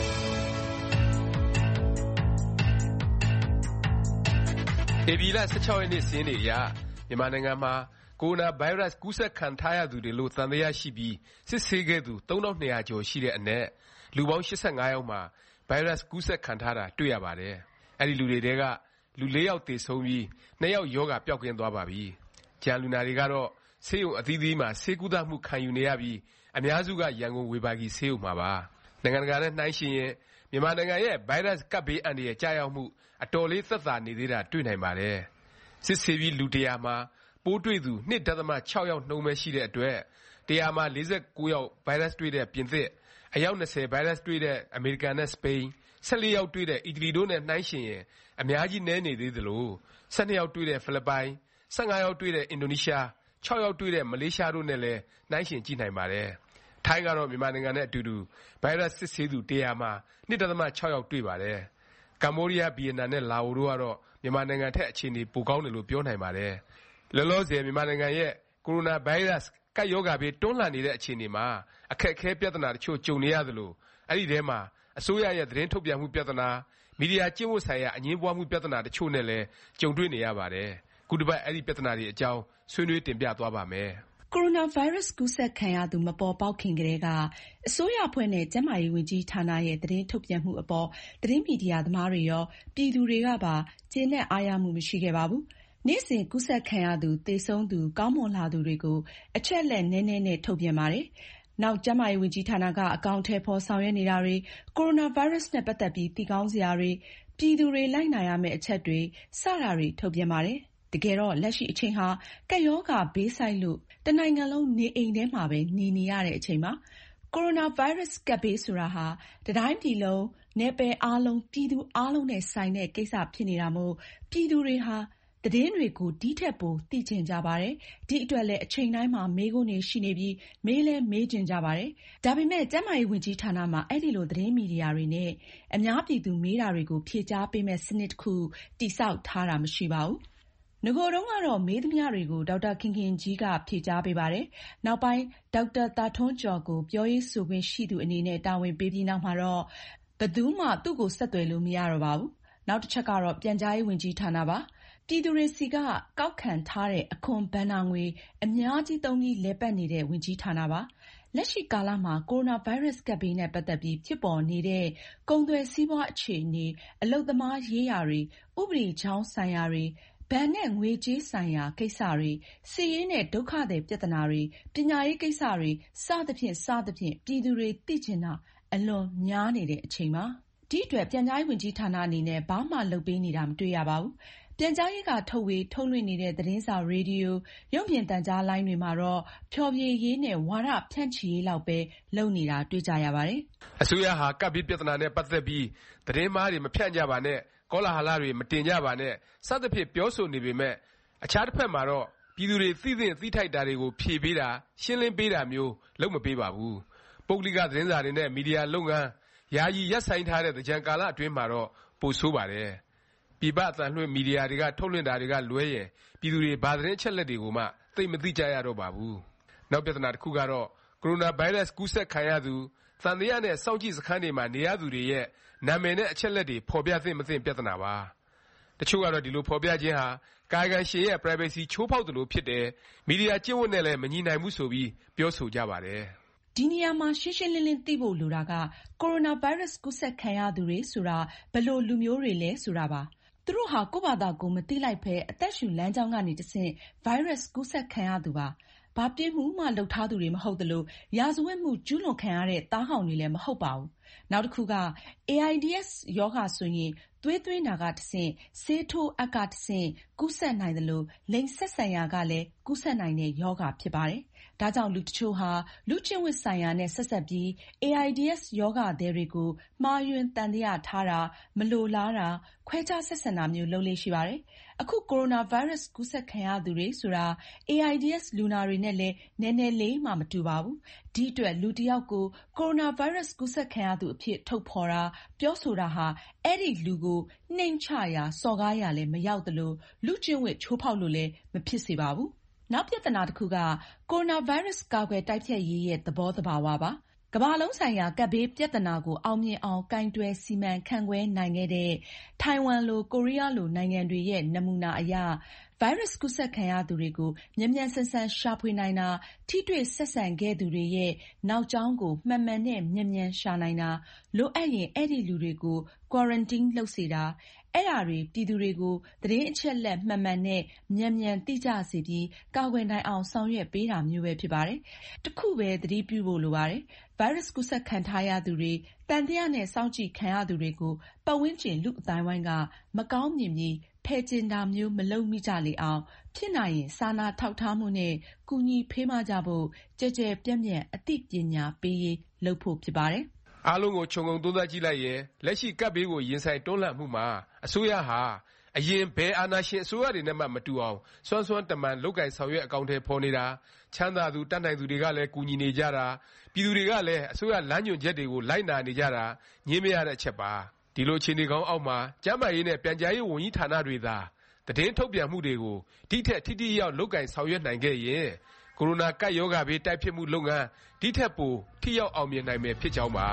ဧပြီလ၁၆ရက်နေ့စာရင်းတွေအရမြန်မာနိုင်ငံမှာကိုရိုနာဗိုင်းရပ်စ်ကူးစက်ခံထားရသူတွေလို့သံသယရှိပြီးစစ်ဆေးခဲ့သူသုံးထောင့်နှစ်ရာကျော်ရှိတဲ့အနက်လူပေါင်း၈၅ယောက်မှာဗိုင်းရပ်စ်ကူးစက်ခံထားတာတွေ့ရပါတယ်။အဲဒီလူတွေထဲကလူလေးယောက်သေဆုံးပြီးနှစ်ယောက်ရောဂါပျောက်ကင်းသွားပါပြီ။ကျန်လူနာတွေကတော့ဆေးရုံအသီးသီးမှာဆေးကုသမှုခံယူနေရပြီးအများစုကရန်ကုန်ဝေဘာဂီဆေးရုံမှာပါ။နိုင်ငံတကာနဲ့နှိုင်းယှဉ်ရင်မြန်မာနိုင်ငံရဲ့ဗိုင်းရပ်စ်ကပ်ဘေးအန္တရာယ်ကျရောက်မှုအတော်လေးသက်သာနေသေးတာတွေ့နိုင်ပါတယ်။စစ်ဆေးပြီးလူတစ်ရာမှာပိုးတွေ့သူ၂ဒသမ၆ယောက်နှုန်းပဲရှိတဲ့အတွက်တစ်ရာမှာ၄၉ယောက်ဗိုင်းရပ်စ်တွေ့တဲ့ပြင်သစ်အယောက်၂၀ဗိုင်းရပ်စ်တွေ့တဲ့အမေရိကန်နဲ့စပိန်၁၄ယောက်တွေ့တဲ့အီတလီတို့နဲ့နှိုင်းယှဉ်ရင်အများကြီးနည်းနေသေးသလို၁၂ယောက်တွေ့တဲ့ဖိလစ်ပိုင်၁၅ယောက်တွေ့တဲ့အင်ဒိုနီးရှား၆ယောက်တွေ့တဲ့မလေးရှားတို့နဲ့လည်းနှိုင်းယှဉ်ကြည့်နိုင်ပါတယ်။ထိုင်းကတော့မြန်မာနိုင်ငံနဲ့အတူတူဗိုင်းရပ်စ်စစ်ဆေးသူတစ်ရာမှာ၂ဒသမ၆ယောက်တွေ့ပါတယ်။ကမ္ဘောဒီးယား၊ဗီယက်နမ်နဲ့လာအိုတို့ကတော့မြန်မာနိုင်ငံထက်အခြေအနေပိုကောင်းတယ်လို့ပြောနိုင်ပါတယ်။လောလောဆယ်မြန်မာနိုင်ငံရဲ့ကိုရိုနာဗိုင်းရပ်စ်ကပ်ရောဂါဘေးတွန်းလှန်နေတဲ့အခြေအနေမှာအခက်အခဲပြဿနာတချို့ကြုံနေရသလိုအဲ့ဒီထဲမှာအစိုးရရဲ့သတင်းထုတ်ပြန်မှုပြဿနာမီဒီယာကျင့်ဝတ်ဆိုင်ရာအငြင်းပွားမှုပြဿနာတချို့နဲ့လည်းကြုံတွေ့နေရပါတယ်။ခုတစ်ပတ်အဲ့ဒီပြဿနာတွေအကြောင်းဆွေးနွေးတင်ပြသွားပါမယ်။ကိုရိုနာဗိုင်းရပ်စ်ကူးစက်ခံရသူမပေါ်ပေါက်ခင်ကတည်းကအစိုးရအဖွဲ့နဲ့ကျန်းမာရေးဝန်ကြီးဌာနရဲ့သတင်းထုတ်ပြန်မှုအပေါ်သတင်းမီဒီယာသမားတွေရောပြည်သူတွေကပါကျေနပ်အားရမှုမရှိခဲ့ပါဘူး။နေ့စဉ်ကူးစက်ခံရသူသေဆုံးသူကောင်းမွန်လာသူတွေကိုအချက်အလက်နည်းနည်းနဲ့ထုတ်ပြန်ပါတယ်။နောက်ကျန်းမာရေးဝန်ကြီးဌာနကအကောင်အထည်ဖော်ဆောင်ရွက်နေတာတွေကိုရိုနာဗိုင်းရပ်စ်နဲ့ပတ်သက်ပြီးသိကောင်းစရာတွေပြည်သူတွေလိုက်နာရမယ့်အချက်တွေစတာတွေထုတ်ပြန်ပါတယ်။တကယ်တော့လက်ရှိအချိန်ဟာကပ်ရောဂါဘေးဆိုက်လို့တနိုင်ငံလုံးနေအိမ်ထဲမှာပဲနေနေရတဲ့အချိန်ပါကိုရိုနာဗိုင်းရပ်စ်ကပ်ဘေးဆိုတာဟာတတိုင်းပြည်လုံးနယ်ပယ်အားလုံးပြည်သူအားလုံးနဲ့ဆိုင်တဲ့ကိစ္စဖြစ်နေတာမို့ပြည်သူတွေဟာသတင်းတွေကိုဒီထက်ပိုသိချင်ကြပါတယ်။ဒီအတွက်လည်းအချိန်တိုင်းမှာမေးခွန်းတွေရှိနေပြီးမေးလဲမေးချင်ကြပါတယ်။ဒါပေမဲ့ကျန်းမာရေးဝန်ကြီးဌာနမှာအဲ့ဒီလိုသတင်းမီဒီယာတွေနဲ့အများပြည်သူမေးတာတွေကိုဖြေကြားပေးမဲ့စနစ်တစ်ခုတည်ဆောက်ထားတာမရှိပါဘူး။ငကိုယ်တုန်းကတော့မေးသမျှတွေကိုဒေါက်တာခင်ခင်ကြီးကဖြေကြားပေးပါတယ်။နောက်ပိုင်းဒေါက်တာသာထွန်းကျော်ကိုပြောရေးဆိုခွင့်ရှိသူအနေနဲ့တာဝန်ပေးပြီးနောက်မှာတော့ဘယ်သူမှသူ့ကိုဆက်သွယ်လို့မရတော့ပါဘူး။နောက်တစ်ချက်ကတော့ပြန်ကြားရေးဝန်ကြီးဌာနပါ။ပြည်သူတွေစီကကောက်ခံထားတဲ့အခွန်ဘဏ္ဍာငွေအများကြီးသုံးပြီးလည်ပတ်နေတဲ့ဝန်ကြီးဌာနပါ။လက်ရှိကာလမှာကိုရိုနာဗိုင်းရပ်စ်ကပ်ဘေးနဲ့ပတ်သက်ပြီးဖြစ်ပေါ်နေတဲ့ကုန်သွယ်စီးပွားအခြေအနေ၊အလုပ်သမားရေးရာတွေ၊ဥပဒေကြောင်းဆိုင်ရာတွေ၊ဘဏ်နဲ့ငွေကြေးဆိုင်ရာကိစ္စတွေ၊စစ်ရေးနဲ့ဒုက္ခသည်ပြဿနာတွေ၊ပညာရေးကိစ္စတွေစသဖြင့်စသဖြင့်ပြည်သူတွေသိချင်တာအလွန်များနေတဲ့အချိန်ပါ။ဒီအတွက်ပြန်ကြားရေးဝန်ကြီးဌာနအနေနဲ့ဘာမှလုပ်ပေးနေတာမတွေ့ရပါဘူး။ပြန်ကြားရေးကထုတ်ဝေထုတ်လွှင့်နေတဲ့သတင်းစာရေဒီယိုရုပ်မြင်သံကြားလိုင်းတွေမှာတော့ဖျော်ဖြေရေးနဲ့ဝါဒဖြန့်ချီရေးလောက်ပဲလုပ်နေတာတွေ့ကြရပါတယ်။အစိုးရဟာကပ်ဘေးပြဿနာနဲ့ပတ်သက်ပြီးသတင်းမှားတွေမဖြန့်ကြပါနဲ့ကောလာဟလတွေမတင်ကြပါနဲ့စသဖြင့်ပြောဆိုနေပေမဲ့အခြားတစ်ဖက်မှာတော့ပြည်သူတွေသိသင့်သိထိုက်တာတွေကိုဖြေပေးတာရှင်းလင်းပေးတာမျိုးလုပ်မပေးပါဘူး။ပုဂ္ဂလိကသတင်းစာတွေနဲ့မီဒီယာလုပ်ငန်းယာယီရပ်ဆိုင်ထားတဲ့သင်္ကြန်ကာလအတွင်းမှာတော့ပိုဆိုးပါတယ်။ပြည်ပအသံလွှင့်မီဒီယာတွေကထုတ်လွှင့်တာတွေကလွဲရင်ပြည်သူတွေဘာသတင်းအချက်လက်တွေကိုမှသိမသိကြရတော့ပါဘူး။နောက်ပြဿနာတစ်ခုကတော့ကိုရိုနာဗိုင်းရပ်စ်ကူးစက်ခံရသူသံသယနဲ့စောင့်ကြည့်စခန်းတွေမှာနေရသူတွေရဲ့နာမည်နဲ့အချက်လက်တွေဖော်ပြသင့်မသင့်ပြဿနာပါ။တချို့ကတော့ဒီလိုဖော်ပြခြင်းဟာကာယကံရှင်ရဲ့ privacy ချိုးဖောက်သလိုဖြစ်တယ်မီဒီယာကျင့်ဝတ်နဲ့လည်းမညီနိုင်ဘူးဆိုပြီးပြောဆိုကြပါတယ်။ဒီနေရာမှာရှင်းရှင်းလင်းလင်းသိဖို့လိုတာကကိုရိုနာဗိုင်းရပ်စ်ကူးစက်ခံရသူတွေဆိုတာဘယ်လိုလူမျိုးတွေလဲဆိုတာပါ။သူတို့ဟာကိုယ့်ဘာသာကိုမသိလိုက်ပဲအသက်ရှူလမ်းကြောင်းကနေတဆင့်ဗိုင်းရပ်စ်ကူးစက်ခံရသူပါ။ဘာပြစ်မှုမှလုပ်ထားသူတွေမဟုတ်သလိုရာဇဝတ်မှုကျူးလွန်ခံရတဲ့သားဟောင်တွေလည်းမဟုတ်ပါဘူး။နောက်တစ်ခုက အေအိုင်ဒီအက်စ် ရောဂါဆိုရင်သွေးသွင်းတာကတဆင့်ဆေးထိုးအပ်ကတဆင့်ကူးစက်နိုင်သလိုလိင်ဆက်ဆံရာကလည်းကူးစက်နိုင်တဲ့ရောဂါဖြစ်ပါတယ်။ဒါကြောင့်လူတချို့ဟာလူ့ကျင့်ဝတ်ဆိုင်ရာနဲ့ဆက်စပ်ပြီးအေအိုင်ဒီအက်စ် ရောဂါသည်တွေကိုမှားယွင်းသံသယထားတာမလိုလားတာခွဲခြားဆက်ဆံတာမျိုးလုပ်လေ့ရှိပါတယ်။အခုကိုရိုနာဗိုင်းရပ်စ်ကူးစက်ခံရသူတွေဆိုတာအေအိုင်ဒီအက်စ် လူနာတွေနဲ့လည်းနည်းနည်းလေးမှမတူပါဘူး။ဒီအတွက်လူတစ်ယောက်ကိုကိုရိုနာဗိုင်းရပ်စ်ကူးစက်ခံရသူအဖြစ်ထုတ်ဖော်တာပြောဆိုတာဟာအဲ့ဒီလူကိုနှိမ်ချရာစော်ကားရာလည်းမရောက်သလိုလူ့ကျင့်ဝတ်ချိုးဖောက်လို့လည်းမဖြစ်စေပါဘူး။နောက်ပြဿနာတစ်ခုကကိုရိုနာဗိုင်းရပ်စ်ကာကွယ်တိုက်ဖျက်ရေးရဲ့သဘောသဘာဝပါ။ကမ္ဘာလုံးဆိုင်ရာကပ်ဘေးပြဿနာကိုအောင်မြင်အောင်ကိုင်တွယ်စီမံခန့်ခွဲနိုင်ခဲ့တဲ့ထိုင်ဝမ်လိုကိုရီးယားလိုနိုင်ငံတွေရဲ့နမူနာအရဗိုင်းရပ်စ်ကူးစက်ခံရသူတွေကိုမြန်မြန်ဆန်ဆန်ရှာဖွေနိုင်တာထိတွေ့ဆက်ဆံခဲ့သူတွေရဲ့နောက်ကြောင်းကိုမှန်မှန်နဲ့မြန်မြန်ရှာနိုင်တာလိုအပ်ရင်အဲ့ဒီလူတွေကို quarantine လုပ်စေတာအဲ့ဒါတွေပြည်သူတွေကိုသတင်းအချက်လက်မှန်မှန်နဲ့မြန်မြန်သိကြစေပြီးကာကွယ်နိုင်အောင်ဆောင်ရွက်ပေးတာမျိုးပဲဖြစ်ပါတယ်။တစ်ခုပဲသတိပြုဖို့လိုပါတယ်။ဗိုင်းရပ်စ်ကူးစက်ခံထားရသူတွေတန်တရားနဲ့စောင့်ကြည့်ခံရသူတွေကိုပတ်ဝန်းကျင်လူအသိုင်းဝိုင်းကမကောင်းမြင်ပြီးဖယ်ကျင်တာမျိုးမလုပ်မိကြလေအောင်ဖြစ်နိုင်ရင်စာနာထောက်ထားမှုနဲ့ကူညီဖေးမကြဖို့ကြဲကြဲပြန့်ပြန့်အသိပညာပေးရေးလုပ်ဖို့ဖြစ်ပါတယ်။အားလုံးကိုခြုံငုံသုံးသပ်ကြည့်လိုက်ရင်လက်ရှိကပ်ဘေးကိုရင်ဆိုင်တွန်းလှန်မှုမှာအစိုးရဟာအရင်ဘယ်အာဏာရှင်အစိုးရတွေနဲ့မှမတူအောင်စွမ်းစွမ်းတမန်လုပ်ကိုင်ဆောင်ရွက်အကောင့်ထဲဖော်နေတာချမ်းသာသူတတ်နိုင်သူတွေကလည်းကူညီနေကြတာပြည်သူတွေကလည်းအစိုးရလမ်းညွှန်ချက်တွေကိုလိုက်နာနေကြတာညင်းမရတဲ့အချက်ပါဒီလိုအခြေအနေကောင်းအောက်မှာကျန်းမာရေးနဲ့ပြန်ကြားရေးဝန်ကြီးဌာနတွေသာသတင်းထုတ်ပြန်မှုတွေကိုဒီထက်ထိထိရောက်လုပ်ကိုင်ဆောင်ရွက်နိုင်ခဲ့ရင်ကိုရိုနာကပ်ရောဂါဘေးတိုက်ဖျက်မှုလုပ်ငန်းဒီထက်ပိုထိရောက်အောင်မြင်နိုင်မယ်ဖြစ်ကြောင်းပါ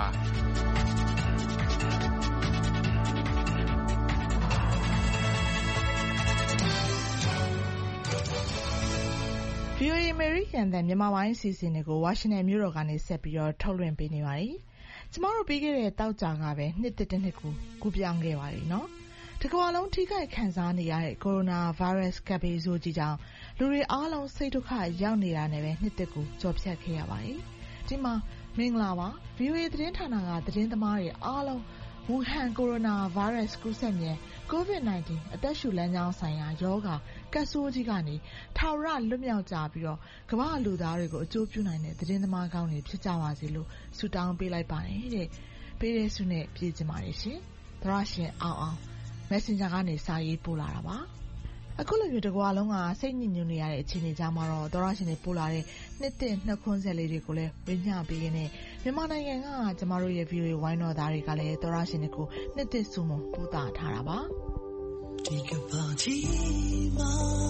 ဗွီအိုအေ American တန်မြန်မာပိုင်းအစီအစဉ်တွေကိုဝါရှင်တန်မြို့တော်ကနေဆက်ပြီးတော့ထုတ်လွှင့်ပေးနေပါတယ်။ကျမတို့ပြီးခဲ့တဲ့တောက်ကြကပဲနှစ်တစ်တစ်နှစ်ကိုကူးပြောင်းခဲ့ပါတယ်နော်။ဒီကမ္ဘာလုံးထိခိုက်ခံစားနေရတဲ့ကိုရိုနာဗိုင်းရပ်စ်ကပ်ဘေးဆိုးကြီးကြောင့်လူတွေအားလုံးစိတ်ဒုက္ခရောက်နေတာနဲ့ပဲနှစ်တစ်ကိုကြော်ဖြတ်ခဲ့ရပါတယ်။ဒီမှာမင်္ဂလာပါ ဗွီအိုအေ သတင်းဌာနကသတင်းသမားတွေအားလုံးဝူဟန်ကိုရိုနာဗိုင်းရပ်စ်ကူးစက်မြန် ကိုဗစ်-၁၉ အသက်ရှူလမ်းကြောင်းဆိုင်ရာရောဂါကပ်ဆိုးကြီးကနေထာဝရလွတ်မြောက်ကြပြီးတော့ကမ္ဘာလူသားတွေကိုအကျိုးပြုနိုင်တဲ့သတင်းသမားကောင်းတွေဖြစ်ကြပါစေလို့ဆုတောင်းပေးလိုက်ပါတယ်တဲ့ပေးတဲ့ဆုနဲ့ပြေချင်ပါတယ်ရှင်သရရှင်အောင်အောင် Messenger ကနေစာရေးပို့လာတာပါအခုလိုမျိုးတကွာလုံးကစိတ်ညစ်ညူနေရတဲ့အခြေအနေကြားမှာတော့သရရှင်တွေပို့လာတဲ့နှစ်သစ်နှုတ်ခွန်းဆက်လေးတွေကိုလည်းဝေမျှပေးရင်းနဲ့မြန်မာနိုင်ငံကကျမတို့ရဲ့ view ဝိုင်းတော်သားတွေကလည်းသရရှင်တွေကိုနှစ်သစ်ဆုမွန်ပို့တာထားတာပါဒီကဘာကြီးမှာ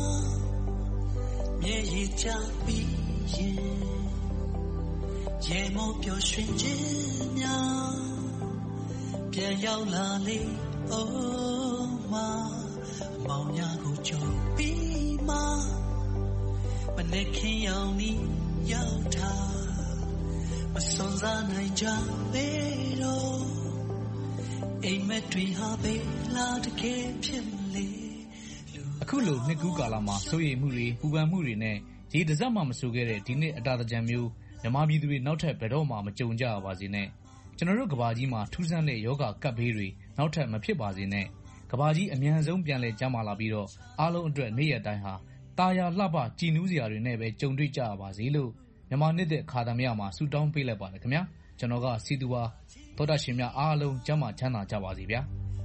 မြေကြီးချပြီးရင်ရေမောပျော်ရွှင်ခြင်းများပြန်ရောက်လာလေအိုးမမောင်ညာကိုကြုံပြီးမှမနေခင်ရောက်နီးရောက်တာမစွန်စားနိုင်ကြသေးတော့အိမ်မက်တွေဟာပဲလာတကယ်ဖြစ်လေအခုလိုနှစ်ကူးကာလမှာစိုးရိမ်မှုတွေပူပန်မှုတွေနဲ့ရေတစက်မှမဆိုခဲ့တဲ့ဒီနှစ်အတာတကြံမျိုးမြန်မာပြည်သူတွေနောက်ထပ်ဘယ်တော့မှမကြုံကြရပါစေနဲ့ကျွန်တော်တို့ကဘာကြီးမှာထူးဆန်းတဲ့ယောဂကပ်ဘေးတွေနောက်ထပ်မဖြစ်ပါစေနဲ့ကဘာကြီးအမြန်ဆုံးပြန်လည်ကျန်းမာလာပြီးတော့အားလုံးအတွက်နေ့ရက်တိုင်းဟာတာယာလှပကြည်နူးစရာတွေနဲ့ပဲကြုံတွေ့ကြရပါစေလို့မြန်မာနှစ်သက်ခါသမယမှာဆုတောင်းပေးလိုက်ပါတယ်ခင်ဗျာကျွန်တော်ကစီသူပါသောတာရှင်များအားလုံးကျန်းမာချမ်းသာကြပါစေဗျာ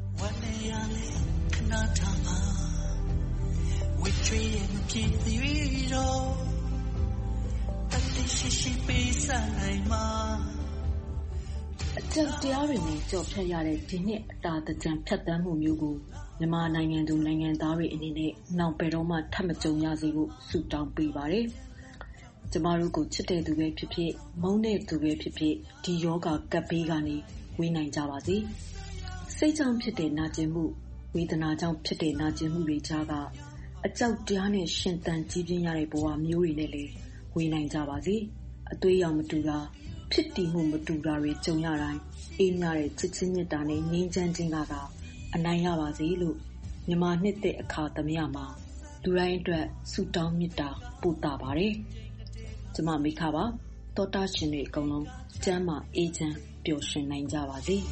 ဝိထွေးမပြည့်သေးတော့တတိရှိရှိပေးစနိုင်မှာအကျဉ်းတရားတွေနဲ့ကြော်ဖြတ်ရတဲ့ဒီနှစ်အတာတကြံဖြတ်တန်းမှုမျိုးကိုမြန်မာနိုင်ငံသူနိုင်ငံသားတွေအနေနဲ့နောက်ဘယ်တော့မှထပ်မကြုံရစေဖို့ဆုတောင်းပေးပါတယ်။ကျမတို့ကိုချစ်တဲ့သူပဲဖြစ်ဖြစ်မုန်းတဲ့သူပဲဖြစ်ဖြစ်ဒီယောဂကပ်ဘေးကနေဝေးနိုင်ကြပါစေ။စိတ်ကြောင့်ဖြစ်တဲ့နာကျင်မှုဝေဒနာကြောင့်ဖြစ်တဲ့နာကျင်မှုတွေကြားကအကြောက်တရားနဲ့ရှင်သန်ကြီးပြင်းရတဲ့ဘဝမျိုးတွေနဲ့လည်းဝေးနိုင်ကြပါစေ။အသွေးရောင်မတူတာဖြစ်တည်မှုမတူတာတွေကြုံရတိုင်းအေးမြတဲ့ချစ်ချင်းမြတ်တာနဲ့ငြိမ်းချမ်းခြင်းကအနိုင်ရပါစေလို့မြန်မာနှစ်သက်အခါသမယမှာလူတိုင်းအတွက်ဆုတောင်းမေတ္တာပို့တာပါတယ်။ကျမမိခပါတောတာရှင်တွေအကုန်လုံးကျမ်းမာအေးချမ်းပျော်ရွှင်နိုင်ကြပါစေ။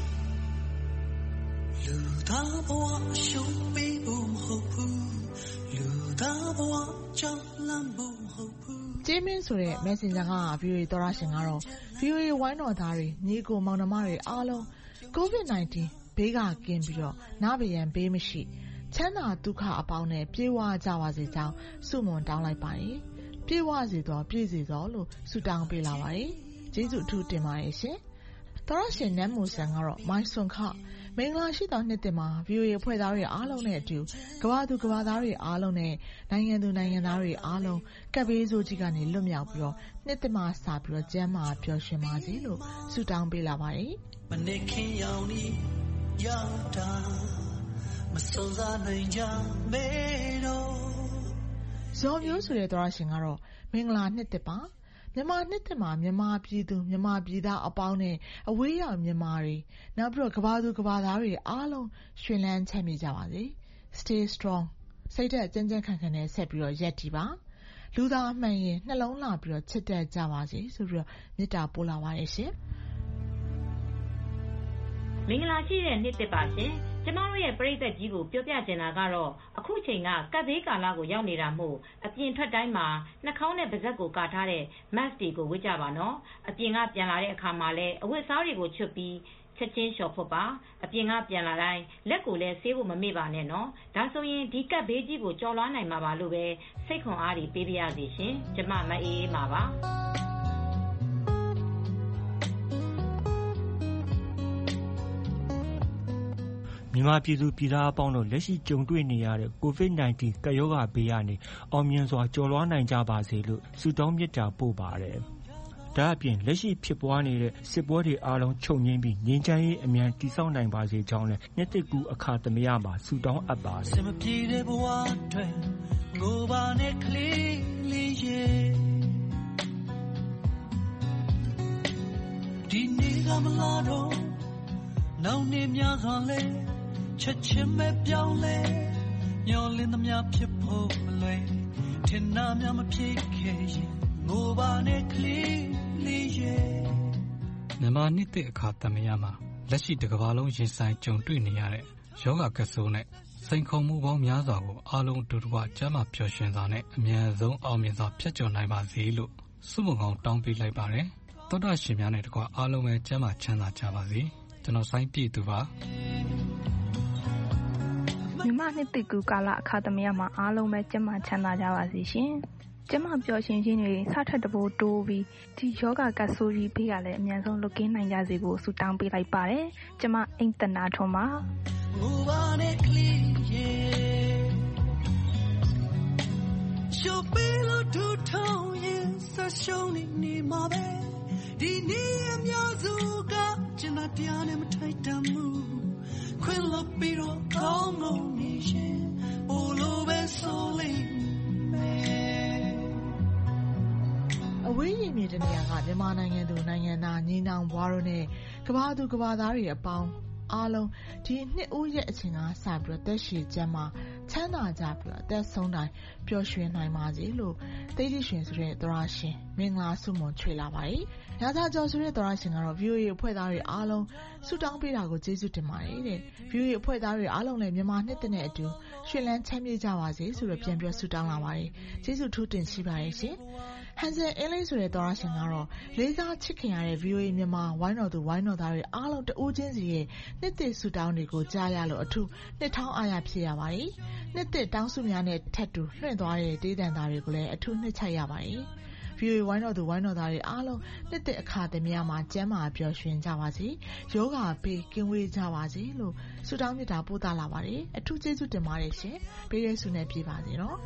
လူသားဘဝရှုံးပြီးဖို့မဟုတ်ဘူးလူသားဘဝကြောင့်လမ်းဖို့မဟုတ်ဘူးဂျေမင်းဆိုတဲ့ Messenger က ဗီအိုအေ သောရရှင်ကတော့ ဗီအိုအေ ဝိုင်းတော်သားတွေညီကိုမောင်နှမတွေအားလုံး ကိုဗစ်-၁၉ ဘေးကကင်းပြီးတော့နာဗယံဘေးမရှိချမ်းသာဒုက္ခအပေါင်းနဲ့ပြေဝကြပါစေကြောင်းဆုမွန်တောင်းလိုက်ပါတယ်။ပြေဝစေသောပြည့်စေသောလို့ဆုတောင်းပေးလာပါတယ်။ကျေးဇူးအထူးတင်ပါတယ်ရှင်။သောရရှင်နမ်မူဆန်ကတော့မိုင်းဆွန်ခမင်္ဂလာရှိသောနှစ်သစ်မှာ ဗီအိုအေ ဖွဲ့သားတွေအားလုံးနဲ့အတူကမ္ဘာသူကမ္ဘာသားတွေအားလုံးနဲ့နိုင်ငံသူနိုင်ငံသားတွေအားလုံးကပ်ဘေးဆိုးကြီးကနေလွတ်မြောက်ပြီးတော့နှစ်သစ်မှာစပြီးတော့ကျန်းမာပျော်ရွှင်ပါစေလို့ဆုတောင်းပေးလာပါတယ်။မနေ့ခင်ရောက်နီးရောက်တာမစွန်စားနိုင်ကြမေတော့ဇော်မျိုးဆိုတဲ့သောရရှင်ကတော့မင်္ဂလာနှစ်သစ်ပါမြန်မာနှစ်သစ်မှာမြန်မာပြည်သူမြန်မာပြည်သားအပေါင်းနဲ့အဝေးရောက်မြန်မာတွေနောက်ပြီးတော့ကမ္ဘာသူကမ္ဘာသားတွေအားလုံးရွှင်လန်းချမ်းမြေ့ကြပါစေ Stay strong စိတ်ဓာတ်ကြမ်းကြမ်းခံခံနဲ့ဆက်ပြီးတော့ရက်တည်ပါလူသားအမှန်ရင်နှလုံးလာပြီးတော့ချစ်တတ်ကြပါစေဆိုပြီးတော့မေတ္တာပို့လာပါတယ်ရှင်မင်္ဂလာရှိတဲ့နှစ်သစ်ပါရှင်ကျမတို့ရဲ့ပရိသတ်ကြီးကိုပြောပြချင်တာကတော့အခုချိန်ကကပ်ဘေးကာလကိုရောက်နေတာမို့အပြင်ထွက်တိုင်းမှာနှာခေါင်းနဲ့ပါးစပ်ကိုကာထားတဲ့ mask တွေကိုဝတ်ကြပါနော်အပြင်ကပြန်လာတဲ့အခါမှာလည်းအဝတ်အစားတွေကိုချွတ်ပြီးချက်ချင်းလျှော်ဖို့ပါအပြင်ကပြန်လာတိုင်းလက်ကိုလည်းဆေးဖို့မမေ့ပါနဲ့နော်ဒါဆိုရင်ဒီကပ်ဘေးကြီးကိုကျော်လွှားနိုင်မှာပါလို့ပဲစိတ်ခွန်အားတွေပေးပါရစေရှင်ကျမမအေးအေးပါပါမြန်မာပြည်သူပြည်သားအပေါင်းတို့လက်ရှိကြုံတွေ့နေရတဲ့ ကိုဗစ်-၁၉ ကပ်ရောဂါဘေးကနေအောင်မြင်စွာကျော်လွှားနိုင်ကြပါစေလို့ဆုတောင်းမေတ္တာပို့ပါတယ်။ဒါ့အပြင်လက်ရှိဖြစ်ပွားနေတဲ့စစ်ပွဲတွေအားလုံးချုပ်ငြိမ်းပြီးငြိမ်းချမ်းရေးအမြန်တည်ဆောက်နိုင်ပါစေကြောင်းလည်းနှစ်သစ်ကူးအခါသမယမှာဆုတောင်းအပ်ပါတယ်။စမပြေတဲ့ဘဝတွေငိုပါနဲ့ကလေးလေးရဲ့ဒီနေ့ကမလာတော့နောက်နေ့များစွာလဲချက်ချင်းပဲပြောင်းလဲမျောလင်းသမျှဖြစ်ဖို့မလွယ်ထင်နာများမဖြစ်ခဲ့ရင်ငိုပါနဲ့ကလေးလေးရဲ့မြန်မာနှစ်သစ်အခါသမယမှာရလက်ရှိတစ်ကမ္ဘာလုံးရင်ဆိုင်ကြုံတွေ့နေရတဲ့ယောဂကပ်ဆိုးနဲ့စိန်ခေါ်မှုပေါင်းများစွာကိုအားလုံးအတူတကွကျန်းမာပျော်ရွှင်စွာနဲ့အမြန်ဆုံးအောင်မြင်စွာဖျက်ချော်နိုင်ပါစေလို့ဆုမွန်ကောင်းတောင်းပေးလိုက်ပါတယ်။သောတာရှင်များနဲ့တကွအားလုံးပဲကျန်းမာချမ်းသာကြပါစေ။ကျွန်တော်စိုင်းပြည့်သူပါမြန်မာနှစ်တကူကာလအခါသမယမှာအားလုံးပဲကျန်းမာချမ်းသာကြပါစေရှင်။ကျန်းမာပျော်ရွှင်ခြင်းတွေစထက်တဘိုးတိုးပြီးဒီယောဂကတ်ဆိုးကြီးဘေးကလည်းအမြန်ဆုံးလွတ်ကင်းနိုင်ကြစေဖို့ဆုတောင်းပေးလိုက်ပါတယ်။ကျမအိမ်တနာထွန်းပါ။ရှုပ်ပေးလို့ထူထောင်ရင်ဆက်ရှုံးနေနေမှာပဲဒီနေ့အများစုကကျွန်တော်တရားနဲ့မထိုက်တန်မှုခွင့်လို့ပြီးတော့ကောင်းမွန်နေရင်ဘလိုပဲဆိုလိမ့်မယ်အဝေးရင်မြေတနေရာကမြန်မာနိုင်ငံသူနိုင်ငံသားညီနောင်ဘွားတို့နဲ့ကမ္ဘာသူကမ္ဘာသားတွေအပေါင်းအားလုံးဒီနှစ်ဦးရဲ့အချိန်ကစပြီးတော့တက်ရှိကျမ်းမှာချမ်းသာကြပြီးတော့အသက်ဆုံးတိုင်းပျော်ရွှင်နိုင်ပါစေလို့သိတိရှင်ဆိုတဲ့သရရှင်မင်္ဂလာဆုမွန်ချွေလာပါတယ်။ညသာကျော်ဆိုတဲ့သရရှင်ကတော့ ဗီအိုအေ အဖွဲ့သားတွေအားလုံးဆုတောင်းပေးတာကိုကျေးဇူးတင်ပါတယ်တဲ့။ ဗီအိုအေ အဖွဲ့သားတွေအားလုံးလည်းမြန်မာနှစ်တစ်နဲ့အတူရွှင်လန်းချမ်းမြေ့ကြပါစေဆိုတော့ပြန်ပြောဆုတောင်းလာပါတယ်။ကျေးဇူးထူးတင်ရှိပါတယ်ရှင်။ဟန်ဆယ်အင်းလေးဆိုတဲ့သောရရှင်ကတော့လေးစားချစ်ခင်ရတဲ့ ဗီအိုအေ မြန်မာဝိုင်းတော်သူဝိုင်းတော်သားတွေအားလုံးတဦးချင်းစီရဲ့နှစ်သစ်ဆုတောင်းတွေကိုကြားရလို့အထူးနှစ်ထောင်းအားရဖြစ်ရပါတယ်။နှစ်သစ်တောင်းဆုများနဲ့ထပ်တူလွှင့်သွားတဲ့တေးသံသားတွေကိုလည်းအထူးနှစ်ချိုက်ရပါတယ်။ ဗီအိုအေ ဝိုင်းတော်သူဝိုင်းတော်သားတွေအားလုံးနှစ်သစ်အခါသမယမှာကျန်းမာပျော်ရွှင်ကြပါစေ။ယောဂဘေးကင်းဝေးကြပါစေလို့ဆုတောင်းမေတ္တာပို့သလာပါတယ်။အထူးကျေးဇူးတင်ပါတယ်ရှင်။ပေးရဲဆုနဲ့ပြည့်ပါစေနော်။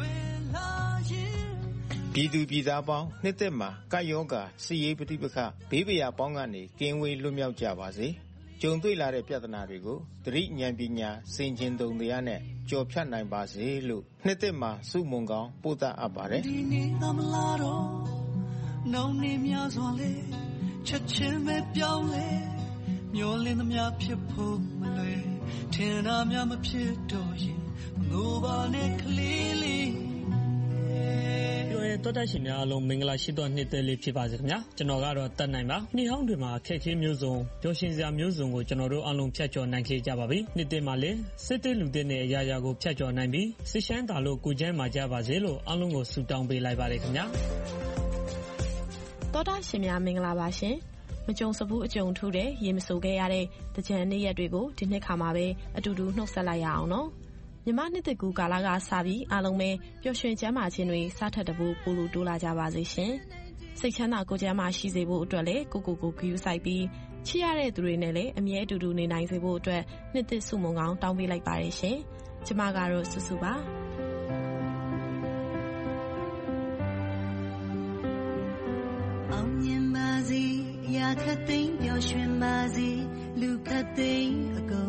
ပြည်သူပြည်သားပေါင်းနှစ်သက်မှာကပ်ရောဂါစစ်ရေးပဋိပက္ခဘေးပရာပေါင်းကနေကင်းဝေးလွတ်မြောက်ကြပါစေကြုံတွေ့လာတဲ့ပြဿနာတွေကိုသတိဉာဏ်ပညာစင်ကျင်တုံတရားနဲ့ကျော်ဖြတ်နိုင်ပါစေလို့နှစ်သက်မှာဆုမွန်ကောင်းပို့သအပ်ပါတယ်ဒီနေ့အမလာတော့နှောင်းနေများစွာလေချက်ချင်းပဲပြောင်းလေမျောလင်းသမျှဖြစ်ဖို့မလွယ်ထင်တာများမဖြစ်တော့ရင်ငိုပါနဲ့ကလေးလေးတော်တတ်ရှင်များအားလုံးမင်္ဂလာရှိသောနှစ်သက်လေးဖြစ်ပါစေခင်ဗျာကျွန်တော်ကတော့တတ်နိုင်ပါနှစ်ဟောင်းတွေမှာအခက်အခဲမျိုးစုံပျော်ရွှင်စရာမျိုးစုံကိုကျွန်တော်တို့အားလုံးဖြတ်ကျော်နိုင်ခဲ့ကြပါပြီနှစ်သက်မှာလည်းစစ်တေးလူတဲ့နဲ့အရာရာကိုဖြတ်ကျော်နိုင်ပြီးစစ်ရှမ်းတာလို့ကိုကျန်းမာကြပါစေလို့အားလုံးကိုဆုတောင်းပေးလိုက်ပါတယ်ခင်ဗျာတော်တတ်ရှင်များမင်္ဂလာပါရှင်မကြုံစဘူးအကြုံထူးတဲ့ရေမစိုးခဲ့ရတဲ့တကြံနေ့ရက်တွေကိုဒီနှစ်ခါမှာပဲအတူတူနှုတ်ဆက်လိုက်ရအောင်နော်မြန်မာနှစ်တကူကာလကစပြီးအားလုံးပဲပျော်ရွှင်ချမ်းသာခြင်းတွေစထက်တဘူးပိုလို့တိုးလာကြပါစေရှင်။စိတ်ချမ်းသာကိုယ်ချမ်းသာရှိစေဖို့အတွက်လည်းကိုကိုကိုဂရုစိုက်ပြီးချစ်ရတဲ့သူတွေနဲ့လည်းအမြဲအတူတူနေနိုင်စေဖို့အတွက်နှစ်သစ်ဆုမွန်ကောင်းတောင်းပေးလိုက်ပါတယ်ရှင်။ကျမကတော့စုစုပါ။အောင်မြင်ပါစေရာခတ်သိမ်းပျော်ရွှင်ပါစေလူခတ်သိမ်းအကုန်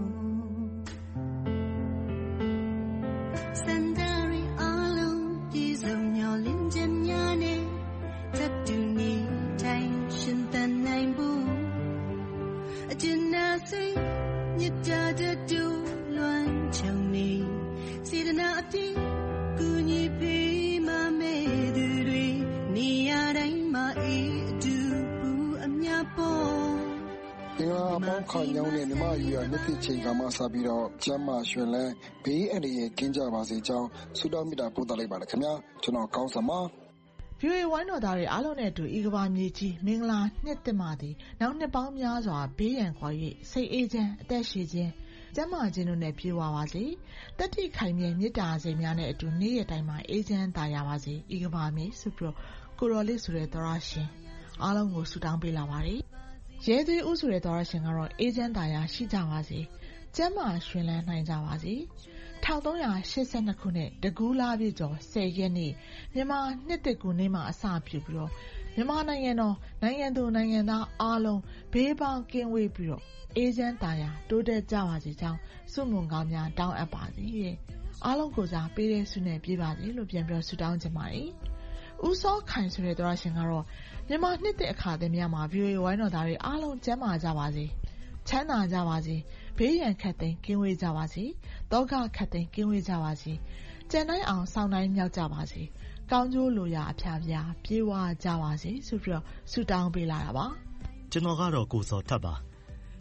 ခါညောင်းတဲ့မြမကြီးရနှစ်သိချိန်ကမှစပြီးတော့ကျမ်းမာရွှင်လန်းဘေးအန္တရာယ်ကင်းကြပါစေကြောင်းဆုတောင်းမေတ္တာပို့သလိုက်ပါတယ်ခင်ဗျာကျွန်တော်ကောင်းစမဗီအိုအေဝိုင်းတော်သားတွေအားလုံးနဲ့အတူဤကဘာမြေကြီးမင်္ဂလာနှစ်သက်ပါသည်နောက်နှစ်ပေါင်းများစွာဘေးရန်ခွာ၍စိတ်အေးချမ်းအသက်ရှည်ခြင်းကျမ်းမာခြင်းတို့နဲ့ပြည့်ဝပါစေတတိခိုင်မြဲမေတ္တာစိတ်များနဲ့အတူနေ့ရက်တိုင်းမှာအေးချမ်းသာရပါစေဤကဘာမြေဆိုပြီးကိုရော်လေးဆိုတဲ့သရရှင်အားလုံးကိုဆုတောင်းပေးလာပါတယ်ရဲသေးဦးဆိုတဲ့သောရရှင်ကတော့အေးချမ်းသာယာရှိကြပါစေကျမ်းမာရွှင်လန်းနိုင်ကြပါစေ၁၃၈၂ခုနှစ်တကူးလပြည့်ကျော်၁၀ရက်နေ့မြန်မာနှစ်သစ်ကူးနေ့မှာအစပြုပြီးတော့မြန်မာနိုင်ငံတော်နိုင်ငံသူနိုင်ငံသားအားလုံးဘေးပေါင်းကင်းဝေးပြီးတော့အေးချမ်းသာယာတိုးတက်ကြပါစေကြောင်းဆုမွန်ကောင်းများတောင်းအပ်ပါသည်တဲ့အားလုံးကိုစားပေးတဲ့ဆုနဲ့ပြေးပါစေလို့ပြန်ပြောဆုတောင်းချင်ပါတယ်ဦးစောခိုင်ဆိုတဲ့သောရရှင်ကတော့မြန်မာနှစ်သစ်အခါသမယမှာဗီအိုအေဝိုင်းတော်သားတွေအားလုံးကျန်းမာကြပါစေချမ်းသာကြပါစေဘေးရန်ခတ်သိမ်းကင်းဝေးကြပါစေတောကခတ်သိမ်းကင်းဝေးကြပါစေကြံတိုင်းအောင်စောင်းတိုင်းမြောက်ကြပါစေကောင်းကျိုးလိုရာအဖျားဖျားပြေးဝကြပါစေဆိုပြီးတော့ဆုတောင်းပေးလာတာပါကျွန်တော်ကတော့ကိုစောထပ်ပါ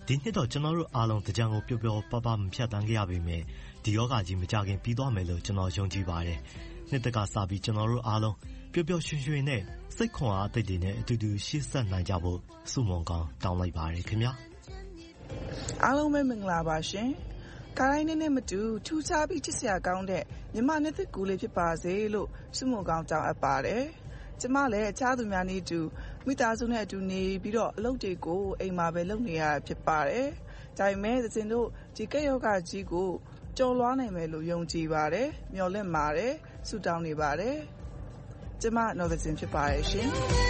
ဒီနှစ်တော့ကျွန်တော်တို့အားလုံးသင်္ကြန်ကိုပျော်ပျော်ပါးပါးမဖြတ်သန်းခဲ့ရပေမယ့်ဒီရောဂါကြီးမကြခင်ပြီးသွားမယ်လို့ကျွန်တော်ယုံကြည်ပါတယ်နှစ်တကာစပြီးကျွန်တော်တို့အားလုံးပျော်ပျော်ရွှင်ရွှင်နဲ့စိတ်ခွန်အားအသစ်တွေနဲ့အတူတူရှေ့ဆက်နိုင်ကြဖို့ဆုမွန်ကောင်းတောင်းလိုက်ပါတယ်ခင်ဗျာအားလုံးပဲမင်္ဂလာပါရှင်ကာရိုင်းနေနဲ့မတူထူးခြားပြီးချစ်စရာကောင်းတဲ့မြန်မာနှစ်သစ်ကူးလေးဖြစ်ပါစေလို့ဆုမွန်ကောင်းတောင်းအပ်ပါတယ်ကျမလည်းအခြားသူများနည်းတူမိသားစုနဲ့အတူနေပြီးတော့အလုပ်တွေကိုအိမ်မှာပဲလုပ်နေရဖြစ်ပါတယ်ဒါပေမဲ့သင်တို့ဒီကက်ယောဂကြီးကိုကျော်လွှားနိုင်မယ်လို့ယုံကြည်ပါတယ်မျှော်လင့်ပါတယ်ဆုတောင်းနေပါတယ်ကျမနော်သင်ဖြစ်ပါတယ်ရှင်